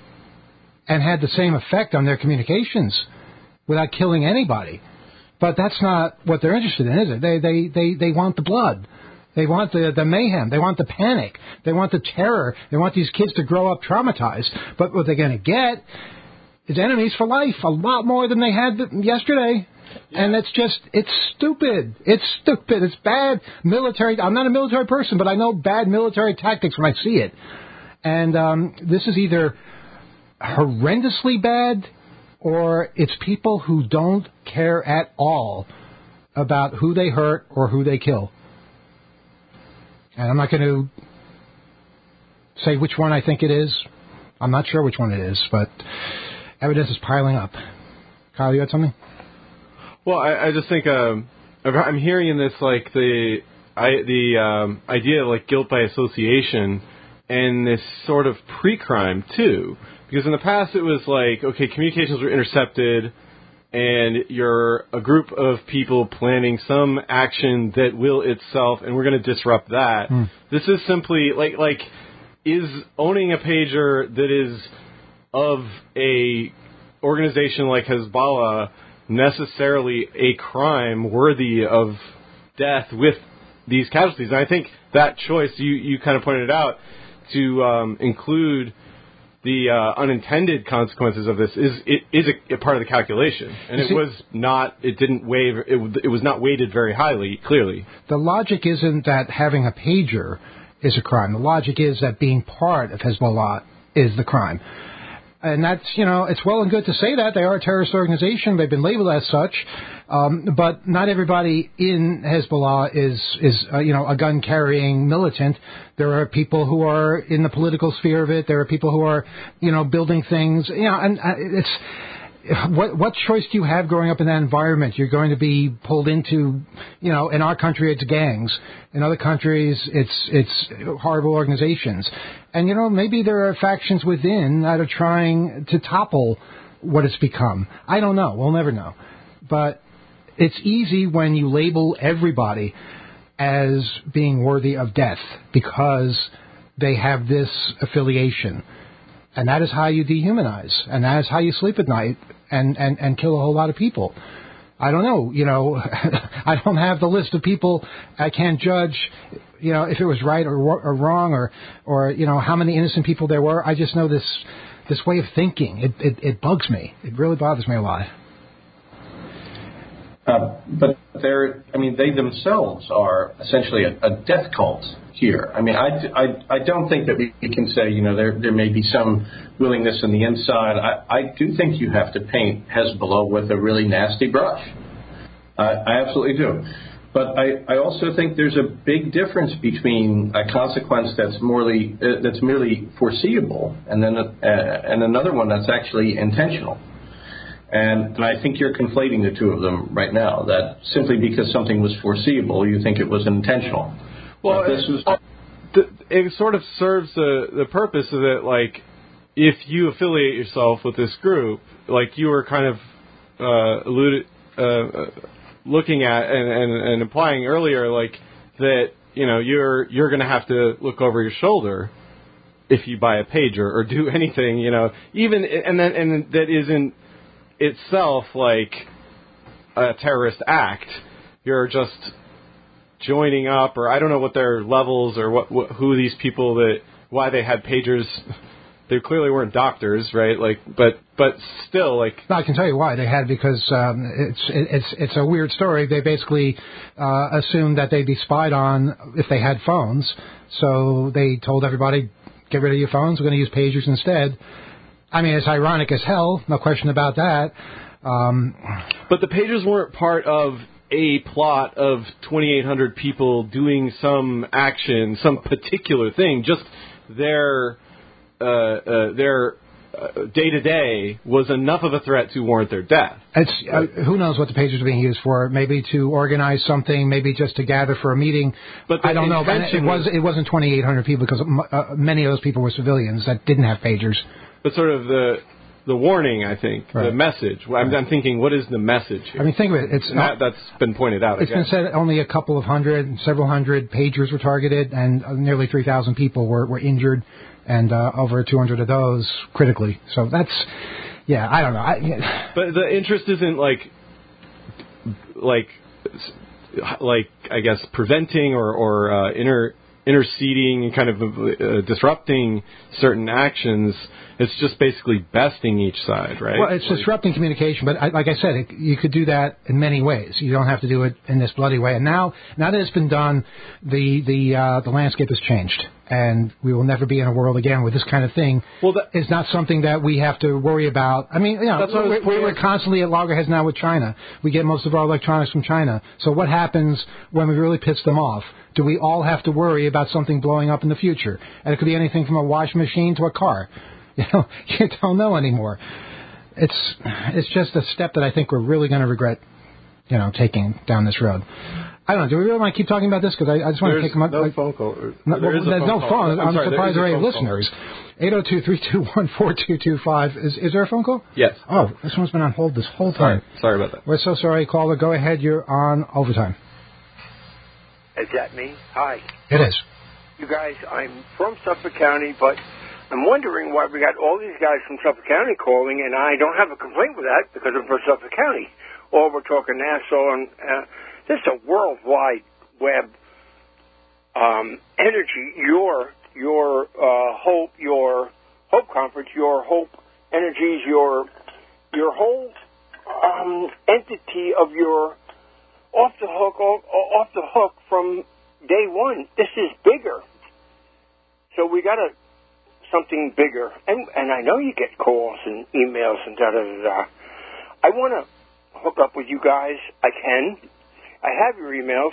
and had the same effect on their communications without killing anybody. But that's not what they're interested in, is it? They, they, they, they want the blood. They want the, the mayhem. They want the panic. They want the terror. They want these kids to grow up traumatized. But what they're going to get is enemies for life, a lot more than they had yesterday. Yeah. And it's just, it's stupid. It's stupid. It's bad military. I'm not a military person, but I know bad military tactics when I see it. And um, this is either horrendously bad or it's people who don't care at all about who they hurt or who they kill. And I'm not going to say which one I think it is. I'm not sure which one it is, but evidence is piling up. Kyle, you had something? Well, I, I just think um, I'm hearing in this like the I, the um, idea of like guilt by association and this sort of pre-crime too, because in the past it was like, okay, communications were intercepted, and you're a group of people planning some action that will itself, and we're going to disrupt that. Mm. This is simply, like, like, is owning a pager that is of a organization like Hezbollah necessarily a crime worthy of death with these casualties? And I think that choice, you, you kind of pointed it out, to um, include the uh, unintended consequences of this is it is a, a part of the calculation, and it was not. It didn't weigh. It, it was not weighted very highly. Clearly, the logic isn't that having a pager is a crime. The logic is that being part of Hezbollah is the crime, and that's, you know, it's well and good to say that they are a terrorist organization. They've been labeled as such, um, but not everybody in Hezbollah is is uh, you know, a gun carrying militant. There are people who are in the political sphere of it. There are people who are, you know, building things. You know, and uh, it's what what choice do you have growing up in that environment? You're going to be pulled into, you know, in our country it's gangs. In other countries it's it's horrible organizations. And, you know, maybe there are factions within that are trying to topple what it's become. I don't know. We'll never know. But it's easy when you label everybody as being worthy of death because they have this affiliation. And that is how you dehumanize. And that is how you sleep at night and, and, and kill a whole lot of people. I don't know. You know, I don't have the list of people. I can't judge, you know, if it was right or, or wrong or, or, you know, how many innocent people there were. I just know this this way of thinking. It, it, it bugs me. It really bothers me a lot. Uh, but they're, I mean, they themselves are essentially a, a death cult here. I mean, I, I, I don't think that we can say, you know, there there may be some willingness on the inside. I, I do think you have to paint Hezbollah with a really nasty brush. Uh, I absolutely do. But I, I also think there's a big difference between a consequence that's merely, uh, that's merely foreseeable and then uh, and another one that's actually intentional. And, and I think you're conflating the two of them right now, that simply because something was foreseeable, you think it was intentional. Well, but this was... it, it sort of serves the, the purpose of it, like, if you affiliate yourself with this group, like you were kind of uh, alluded, uh, looking at and, and, and implying earlier, like, that, you know, you're you're going to have to look over your shoulder if you buy a pager or do anything, you know, even, and then, and that isn't itself like a terrorist act. You're just joining up, or I don't know what their levels or what, what who these people that why they had pagers. They clearly weren't doctors, right? Like, but but still, like. No, I can tell you why they had, because um, it's it's it's a weird story. They basically uh, assumed that they'd be spied on if they had phones, so they told everybody, get rid of your phones. We're going to use pagers instead. I mean, it's ironic as hell, no question about that. Um, but the pagers weren't part of a plot of twenty-eight hundred people doing some action, some particular thing. Just their uh, uh, their uh, day-to-day was enough of a threat to warrant their death. It's uh, who knows what the pagers are being used for? Maybe to organize something, maybe just to gather for a meeting. But I don't know. But it was it wasn't twenty-eight hundred people, because uh, many of those people were civilians that didn't have pagers. But sort of the the warning, I think, right. the message. I'm, right. I'm thinking, what is the message here? I mean, think of it. It's that, that's been pointed out. It's been said only a couple of hundred, several hundred pagers were targeted, and uh, nearly three thousand people were, were injured, and uh, over two hundred of those critically. So that's, yeah, I don't know. I, yeah. But the interest isn't like, like, like I guess preventing or or uh, inter. interceding and kind of uh, disrupting certain actions. It's just basically besting each side, right? Well, it's like, disrupting communication, but I, like I said, it, you could do that in many ways. You don't have to do it in this bloody way. And now, now that it's been done, the the uh, the landscape has changed, and we will never be in a world again where this kind of thing well, that, is not something that we have to worry about. I mean, you know, we're, we're, we're constantly at loggerheads now with China. We get most of our electronics from China. So what happens when we really piss them off? Do we all have to worry about something blowing up in the future? And it could be anything from a washing machine to a car. You know, you don't know anymore. It's it's just a step that I think we're really going to regret, you know, taking down this road. I don't know. Do we really want to keep talking about this? Because I, I just want there's to take them up. No like, phone call. No, there well, is a there's phone no call. phone. I'm, I'm sorry, surprised there are any phone listeners. eight oh two, three two one, four two two five. Is is there a phone call? Yes. Oh, this one's been on hold this whole time. Sorry, sorry about that. We're so sorry, caller. Go ahead. You're on overtime. Is that me? Hi. It is. You guys, I'm from Suffolk County, but I'm wondering why we got all these guys from Suffolk County calling, and I don't have a complaint with that because I'm from Suffolk County. Or we're talking Nassau, and uh, this is a worldwide web um, energy. Your your uh, hope, your hope conference, your hope energies, your your whole um, entity of your off the hook, off, off the hook from day one. This is bigger. So we got to something bigger. And and I know you get calls and emails and da da da da. I want to hook up with you guys. I can. I have your emails.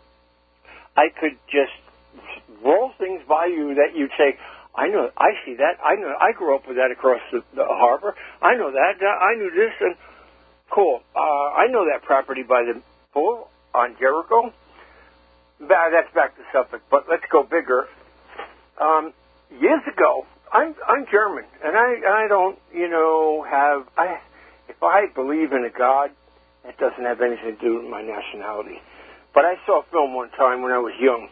I could just roll things by you that you'd say, I know, I see that. I know, I grew up with that across the, the harbor. I know that. I knew this. And cool. Uh, I know that property by the pool on Jericho. That's back to Suffolk, but let's go bigger. Um, years ago, I'm I'm German, and I I don't you know have I if I believe in a God, it doesn't have anything to do with my nationality. But I saw a film one time when I was young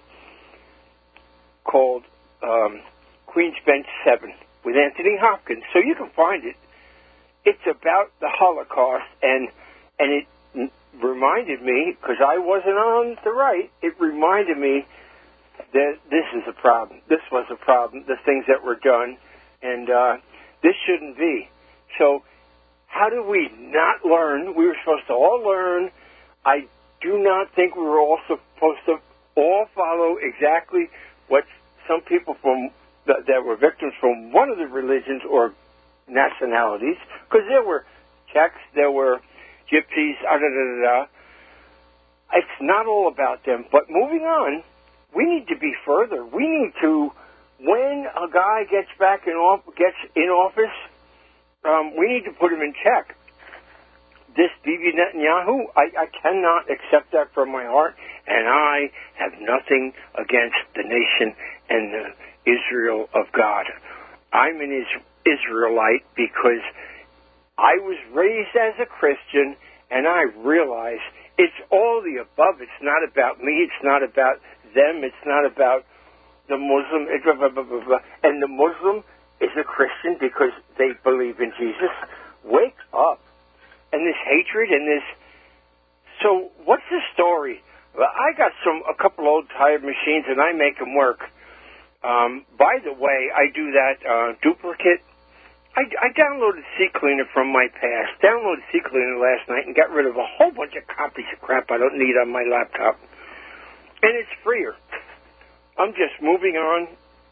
called um, Queen's Bench Seven with Anthony Hopkins. So you can find it. It's about the Holocaust, and and it n- reminded me, because I wasn't on the right, it reminded me that this is a problem. This was a problem, the things that were done, and uh, this shouldn't be. So how do we not learn? We were supposed to all learn. I do not think we were all supposed to all follow exactly what some people from that, that were victims from one of the religions or nationalities, because there were Czechs, there were Gypsies, da, da, da, da. It's not all about them. But moving on, we need to be further. We need to, when a guy gets back in off, gets in office, um, we need to put him in check. This Bibi Netanyahu, I, I cannot accept that from my heart, and I have nothing against the nation and the Israel of God. I'm an Is- Israelite because I was raised as a Christian, and I realize it's all the above. It's not about me. It's not about them. It's not about the Muslim. And the Muslim is a Christian because they believe in Jesus. Wake up. And this hatred and this... So what's the story? Well, I got some a couple old tired machines, and I make them work. Um, by the way, I do that uh, duplicate. I, I downloaded CCleaner from my past, downloaded CCleaner last night and got rid of a whole bunch of copies of crap I don't need on my laptop. And it's freer. I'm just moving on.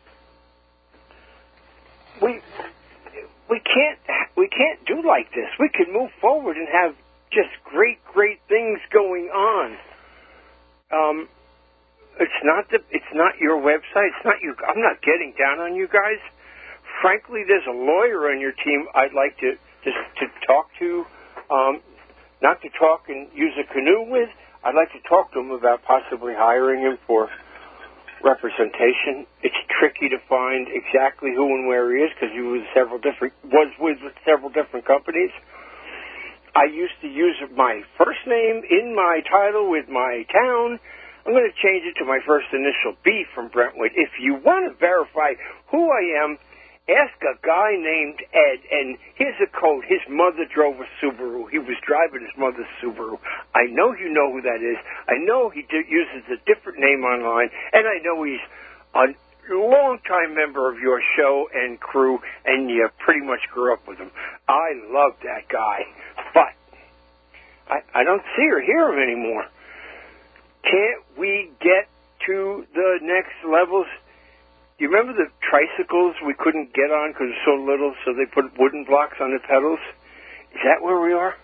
We we can't we can't do like this. We can move forward and have just great, great things going on. Um, it's not the it's not your website. It's not you. I'm not getting down on you guys. Frankly, there's a lawyer on your team I'd like to to, to talk to, um, not to talk and use a canoe with. I'd like to talk to him about possibly hiring him for representation. It's tricky to find exactly who and where he is because he was several different was with several different companies. I used to use my first name in my title with my town. I'm going to change it to my first initial, B from Brentwood. If you want to verify who I am, ask a guy named Ed, and here's a code. His mother drove a Subaru. He was driving his mother's Subaru. I know you know who that is. I know he d- uses a different name online, and I know he's a longtime member of your show and crew, and you pretty much grew up with him. I love that guy, but I, I don't see or hear him anymore. Can't we get to the next levels? You remember the tricycles we couldn't get on because they're so little, so they put wooden blocks on the pedals? Is that where we are?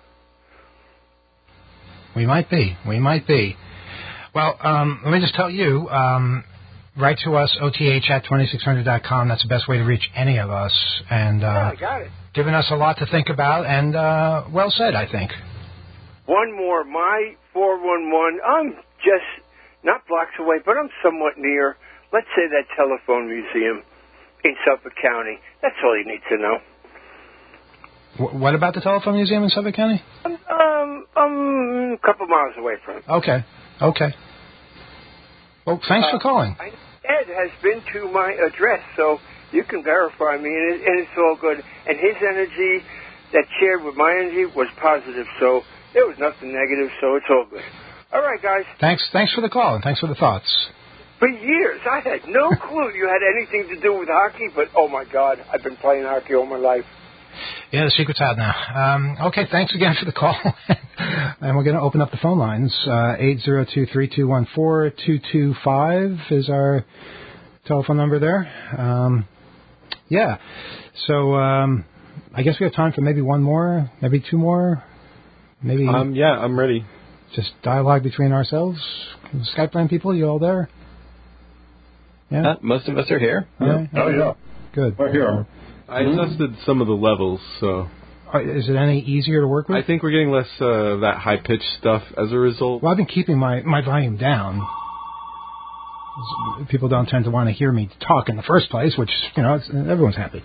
We might be. We might be. Well, um, let me just tell you, um, write to us, O T H at twenty-six hundred dot com. That's the best way to reach any of us. And uh, yeah, I got it. Giving us a lot to think about, and uh, well said, I think. One more. My four one one, I'm just not blocks away, but I'm somewhat near. Let's say that telephone museum in Suffolk County. That's all you need to know. W- what about the telephone museum in Suffolk County? Um, um, um a couple miles away from it. Okay, okay. Well, thanks uh, for calling. I, Ed has been to my address, so you can verify me, and, it, and it's all good. And his energy that shared with my energy was positive, so there was nothing negative, so it's all good. All right, guys. Thanks, thanks for the call, and thanks for the thoughts. For years, I had no clue you had anything to do with hockey, but oh my God, I've been playing hockey all my life. Yeah, the secret's out now. Um, okay, thanks again for the call. And we're going to open up the phone lines. Uh, eight zero two, three two one, four two two five is our telephone number there. Um, yeah, so um, I guess we have time for maybe one more, maybe two more, maybe... Um, yeah, I'm ready. Just dialogue between ourselves. Skype line people, you all there? Yeah, uh, most of us are here. Yeah. Oh, yeah. Good. We're here. I adjusted some of the levels, so... Uh, is it any easier to work with? I think we're getting less uh, of that high-pitched stuff as a result. Well, I've been keeping my, my volume down. People don't tend to want to hear me talk in the first place, which, you know, it's, everyone's happy.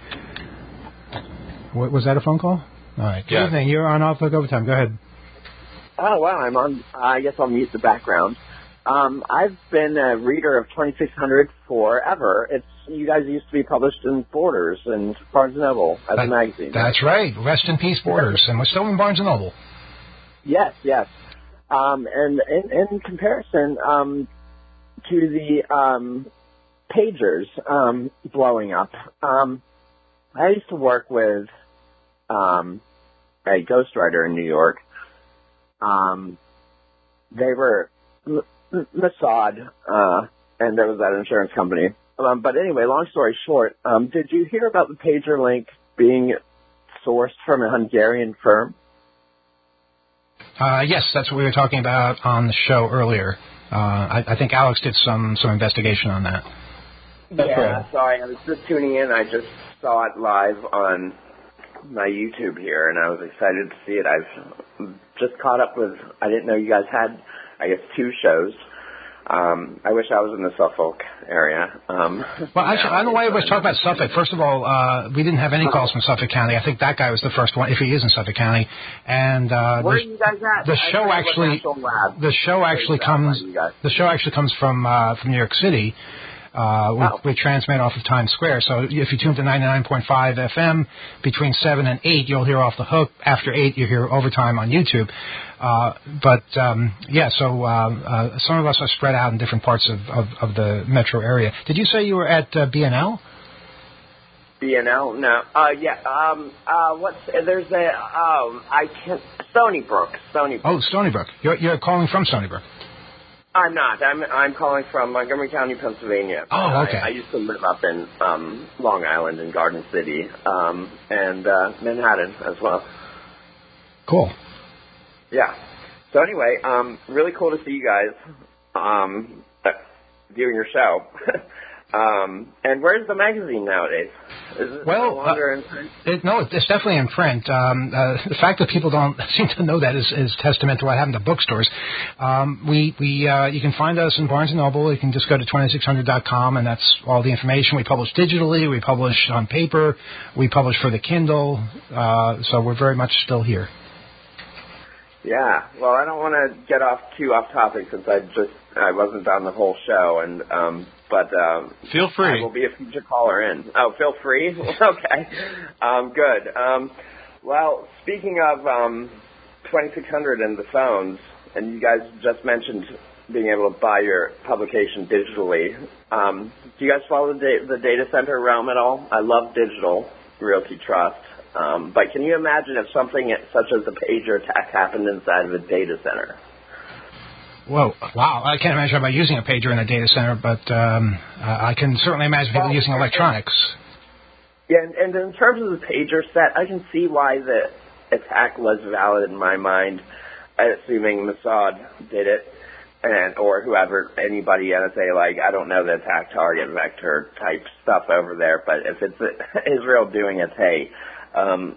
What, was that a phone call? All right. Good yeah. evening. You're on Off Book Overtime. Go ahead. Oh, wow. I'm on. I guess I'll mute the background. Um, I've been a reader of twenty-six hundred forever. It's you guys used to be published in Borders and Barnes and Noble as that, a magazine. That's right. Rest in peace, Borders. And we're still in Barnes and Noble. Yes, yes. Um, and in, in comparison um, to the um, pagers um, blowing up, um, I used to work with um, a ghostwriter in New York. Um, they were M- M- Mossad, uh, and there was that insurance company. Um, but anyway, long story short, um, did you hear about the pager link being sourced from a Hungarian firm? Uh, yes, that's what we were talking about on the show earlier. Uh, I, I think Alex did some, some investigation on that. That's yeah, right. Sorry, I was just tuning in. I just saw it live on my YouTube here, and I was excited to see it. I've just caught up with, I didn't know you guys had, I guess, two shows. Um, I wish I was in the Suffolk area. Um, well, actually, I don't know why everybody's talking about Suffolk. First of all, uh, we didn't have any calls from Suffolk County. I think that guy was the first one, if he is in Suffolk County. And uh, where the, are you guys at? The show actually, the show actually comes, the show actually comes from uh, from New York City. Uh, we, oh. we transmit off of Times Square. So if you tune to ninety-nine point five F M between seven and eight, you'll hear Off the Hook. After eight, you hear Overtime on YouTube. Uh, but, um, yeah, so uh, uh, some of us are spread out in different parts of, of, of the metro area. Did you say you were at uh, B N L? B N L? No. Uh, yeah. Um, uh, what's, there's a, um, I can't, Stony Brook. Stony Brook. Oh, Stony Brook. You're, you're calling from Stony Brook. I'm not. I'm I'm calling from Montgomery County, Pennsylvania. Oh, okay. I, I used to live up in um, Long Island and Garden City, um, and uh, Manhattan as well. Cool. Yeah. So anyway, um, really cool to see you guys um, viewing your show. um, and where's the magazine nowadays? Is it well, no longer uh, in print? It, no, it's definitely in print. Um, uh, the fact that people don't seem to know that is, is testament to what happened to bookstores. Um, we we uh, you can find us in Barnes and Noble. You can just go to twenty-six hundred dot com, and that's all the information. We publish digitally. We publish on paper. We publish for the Kindle. Uh, so we're very much still here. Yeah. Well, I don't want to get off too off topic since I just I wasn't on the whole show, and um, but um, feel free. I will be a future caller in. Oh, feel free. Okay. Um, good. Um, well, speaking of um, twenty-six hundred and the phones, and you guys just mentioned being able to buy your publication digitally. Um, do you guys follow the, da- the data center realm at all? I love Digital Realty Trust. Um, but can you imagine if something such as a pager attack happened inside of a data center? Whoa, wow. I can't imagine about using a pager in a data center, but um, uh, I can certainly imagine people well, using electronics. Yeah, and, and in terms of the pager set, I can see why the attack was valid in my mind, assuming Mossad did it, and or whoever, anybody, N S A, like, I don't know the attack target vector type stuff over there, but if it's Israel doing it, hey, Um,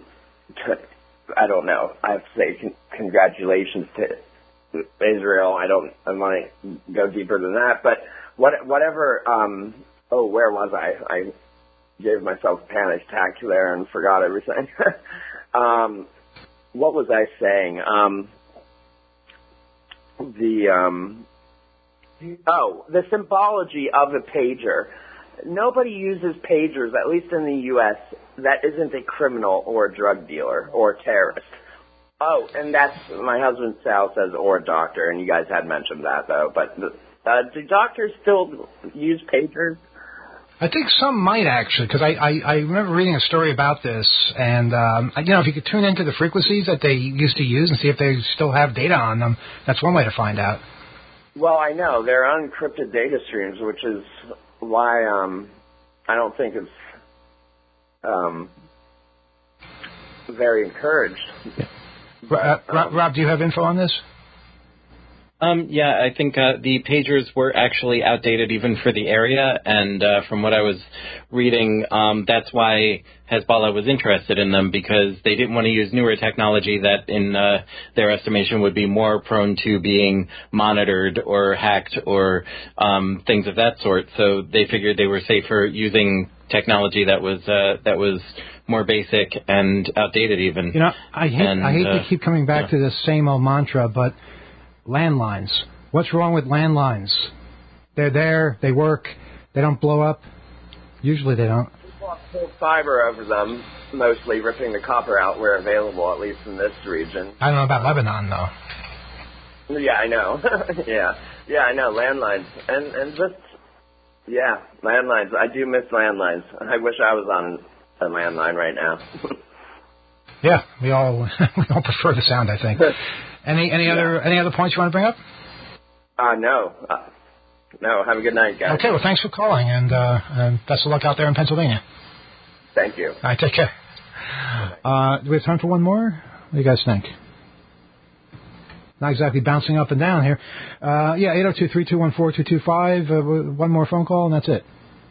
I don't know. I have to say con- congratulations to Israel. I don't. I want to go deeper than that. But what, whatever. Um, oh, where was I? I gave myself a panic attack there and forgot everything. um, what was I saying? Um, the um, oh, the symbology of a pager. Nobody uses pagers, at least in the U S, that isn't a criminal or a drug dealer or a terrorist. Oh, and that's, my husband Sal says, or a doctor, and you guys had mentioned that, though. But uh, do doctors still use pagers? I think some might, actually, because I, I, I remember reading a story about this, and, um, you know, if you could tune into the frequencies that they used to use and see if they still have data on them, that's one way to find out. Well, I know. They're unencrypted data streams, which is why um, I don't think it's um, very encouraged. Uh, Rob, Rob, do you have info on this? Um, yeah, I think uh, the pagers were actually outdated even for the area, and uh, from what I was reading, um, that's why Hezbollah was interested in them, because they didn't want to use newer technology that, in uh, their estimation, would be more prone to being monitored or hacked or um, things of that sort. So they figured they were safer using technology that was uh, that was more basic and outdated even. You know, I hate, and, I hate uh, to keep coming back yeah. to this same old mantra, but landlines. What's wrong with landlines? They're there, they work, they don't blow up. Usually they don't. pulled fiber over them, mostly ripping the copper out where available, at least in this region. I don't know about Lebanon, though. Yeah, I know. yeah, yeah, I know. Landlines and and just yeah, landlines. I do miss landlines. I wish I was on a landline right now. Yeah, we all we all prefer the sound, I think. Any any yeah. other any other points you want to bring up? Uh, no. Uh, no, have a good night, guys. Okay, well, thanks for calling, and, uh, and best of luck out there in Pennsylvania. Thank you. All right, take care. Uh, do we have time for one more? What do you guys think? Not exactly bouncing up and down here. Uh, yeah, eight oh two, three two one, four two two five. Uh, one more phone call, and that's it.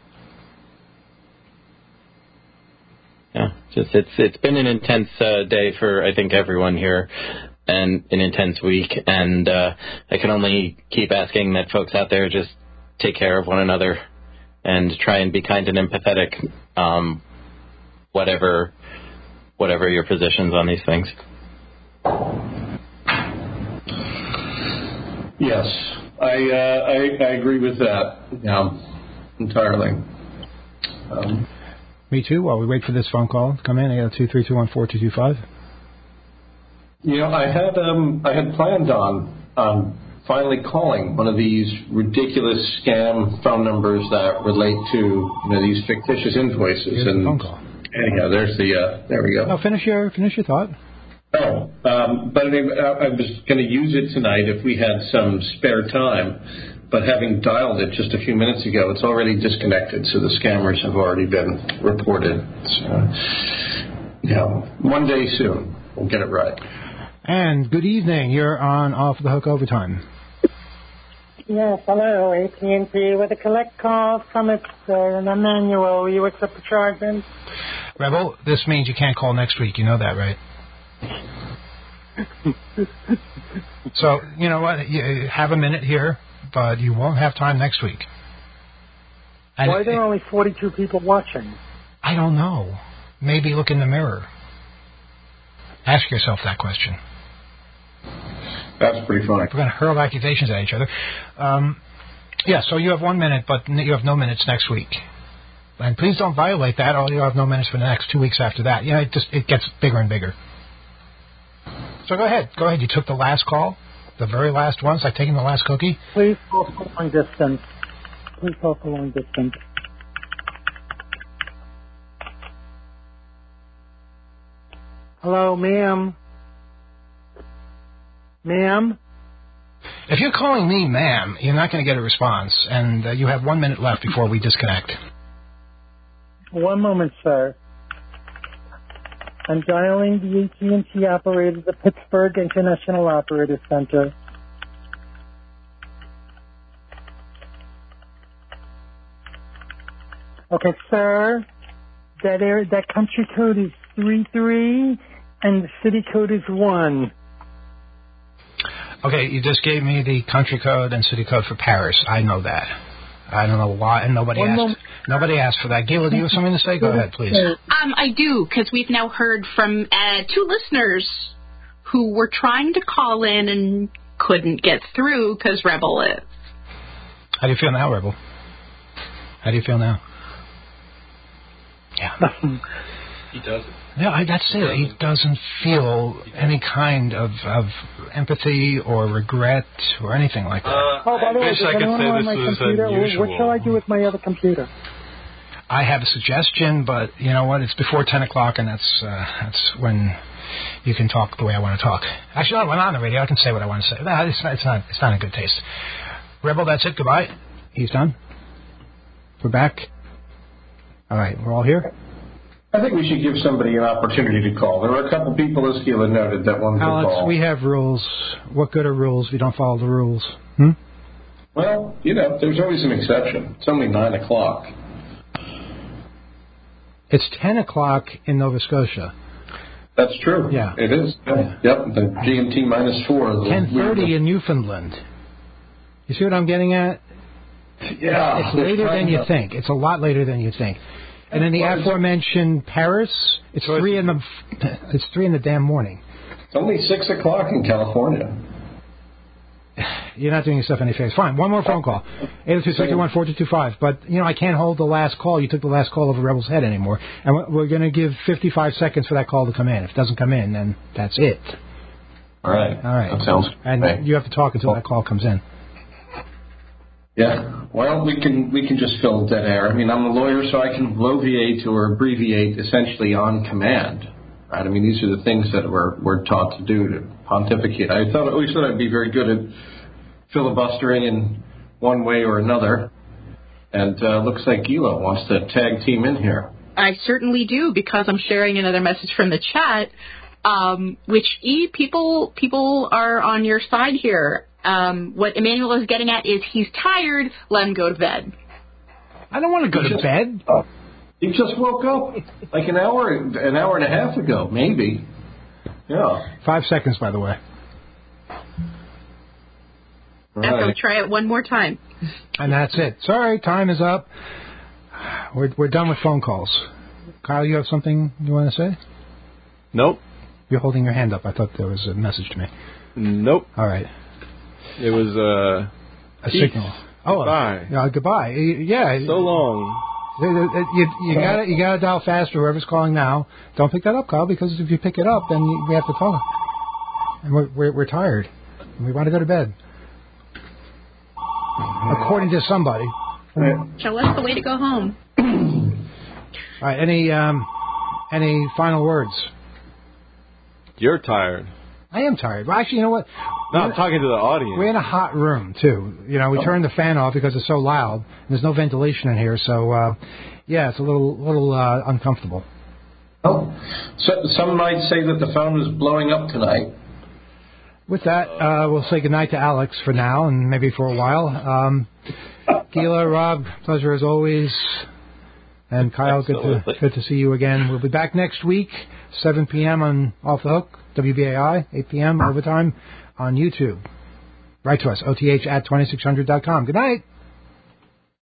Yeah, just it's it's been an intense uh, day for, I think, everyone here, and an intense week, and uh, I can only keep asking that folks out there just take care of one another and try and be kind and empathetic, um, whatever whatever your positions on these things. Yes, I uh, I, I agree with that. Yeah, entirely. Um, Me too. While we wait for this phone call to come in, eight oh two, three two one, four two two five. You know, I had um, I had planned on um, finally calling one of these ridiculous scam phone numbers that relate to you know, these fictitious invoices. Here's and the phone call. Anyhow, there's the uh, there we go. No, finish your finish your thought. Oh, um, but I, mean, I, I was going to use it tonight if we had some spare time. But having dialed it just a few minutes ago, it's already disconnected, so the scammers have already been reported. So, you know, one day soon, we'll get it right. And good evening. You're on Off the Hook Overtime. Yes, hello, A T and T. With a collect call from its uh, Emmanuel. Will you accept the charges? Rebel, this means you can't call next week. You know that, right? So, you know what? You have a minute here, but you won't have time next week. And Why are there only forty-two people watching? I don't know. Maybe look in the mirror. Ask yourself that question. That's pretty funny. We're going to hurl accusations at each other. Um, yeah, so you have one minute, but you have no minutes next week. And please don't violate that, or you'll have no minutes for the next two weeks after that. You know, it just it gets bigger and bigger. So go ahead. Go ahead. You took the last call, the very last one. It's like taking the last cookie. Please talk for long distance. Please talk for long distance. Hello, ma'am. Ma'am? If you're calling me ma'am, you're not going to get a response, and uh, you have one minute left before we disconnect. One moment, sir. I'm dialing the A T and T operator, the Pittsburgh International Operator Center. Okay, sir. That area, that country code is three three, and the city code is one. Okay, you just gave me the country code and city code for Paris. I know that. I don't know why, and nobody One asked. Moment. Nobody asked for that. Gila, do you have something to say? Go ahead, please. Um, I do, because we've now heard from uh, two listeners who were trying to call in and couldn't get through because Rebel is. How do you feel now, Rebel? How do you feel now? Yeah. He doesn't. Yeah, I, that's it. He doesn't feel any kind of, of empathy or regret or anything like that. Uh, oh, by the way, I wish I could say this was computer? unusual. What shall I do with my other computer? I have a suggestion, but you know what? It's before ten o'clock, and that's uh, that's when you can talk the way I want to talk. Actually, no, when I'm on the radio, I can say what I want to say. No, it's not. It's not. It's not in good taste. Rebel, that's it. Goodbye. He's done. We're back. All right, we're all here. I think we should give somebody an opportunity to call. There were a couple people, as Gila noted, that wanted to Alex, call. Alex, we have rules. What good are rules if you don't follow the rules? Hmm? Well, you know, there's always an exception. It's only nine o'clock. It's ten o'clock in Nova Scotia. That's true. Yeah. It is. Yeah. Yep, the G M T minus four. ten thirty in Newfoundland. You see what I'm getting at? Yeah. It's, it's later than you think. It's a lot later than you think. And in the aforementioned Paris, it's three in the it's three in the damn morning. It's only six o'clock in California. you're not doing yourself any favors. Fine, one more phone call. eight oh two, six one, four two two five. But, you know, I can't hold the last call. You took the last call over Rebel's head anymore. And we're going to give fifty-five seconds for that call to come in. If it doesn't come in, then that's it. All right. All right. That sounds And right. you have to talk until that call comes in. Yeah. Well, we can we can just fill dead air. I mean, I'm a lawyer, so I can bloviate or abbreviate essentially on command. Right? I mean, these are the things that we're we're taught to do, to pontificate. I thought I always thought I'd be very good at filibustering in one way or another. And uh, looks like Gila wants to tag team in here. I certainly do, because I'm sharing another message from the chat, um, which E people people are on your side here. Um, what Emmanuel is getting at is he's tired. Let him go to bed. I don't want to go to just, bed. Uh, he just woke up like an hour an hour and a half ago, maybe. Yeah. Five seconds, by the way. Right. I'll try it one more time. And that's it. Sorry, time is up. We're we're done with phone calls. Kyle, you have something you want to say? Nope. You're holding your hand up. I thought there was a message to me. Nope. All right. It was uh, a peace. signal. Oh, goodbye. Uh, goodbye. Yeah. So long. You, you gotta you gotta dial faster. Whoever's calling now, don't pick that up, Kyle, because if you pick it up, then we have to talk. And we're we're, we're tired. We want to go to bed. According to somebody. Show us the way to go home. All right. Any um, any final words? You're tired. I am tired. Well, actually, you know what? No, I'm talking to the audience. We're in a hot room, too. You know, we oh. turned the fan off because it's so loud. And there's no ventilation in here. So, uh, yeah, it's a little little uh, uncomfortable. Oh, so, some might say that the phone was blowing up tonight. With that, uh, we'll say goodnight to Alex for now and maybe for a while. Um, Gila, Rob, pleasure as always. And Kyle, good to, good to see you again. We'll be back next week, seven p.m. on Off the Hook, W B A I, eight p.m. overtime on YouTube. Write to us, O T H at twenty-six hundred dot com. Good night.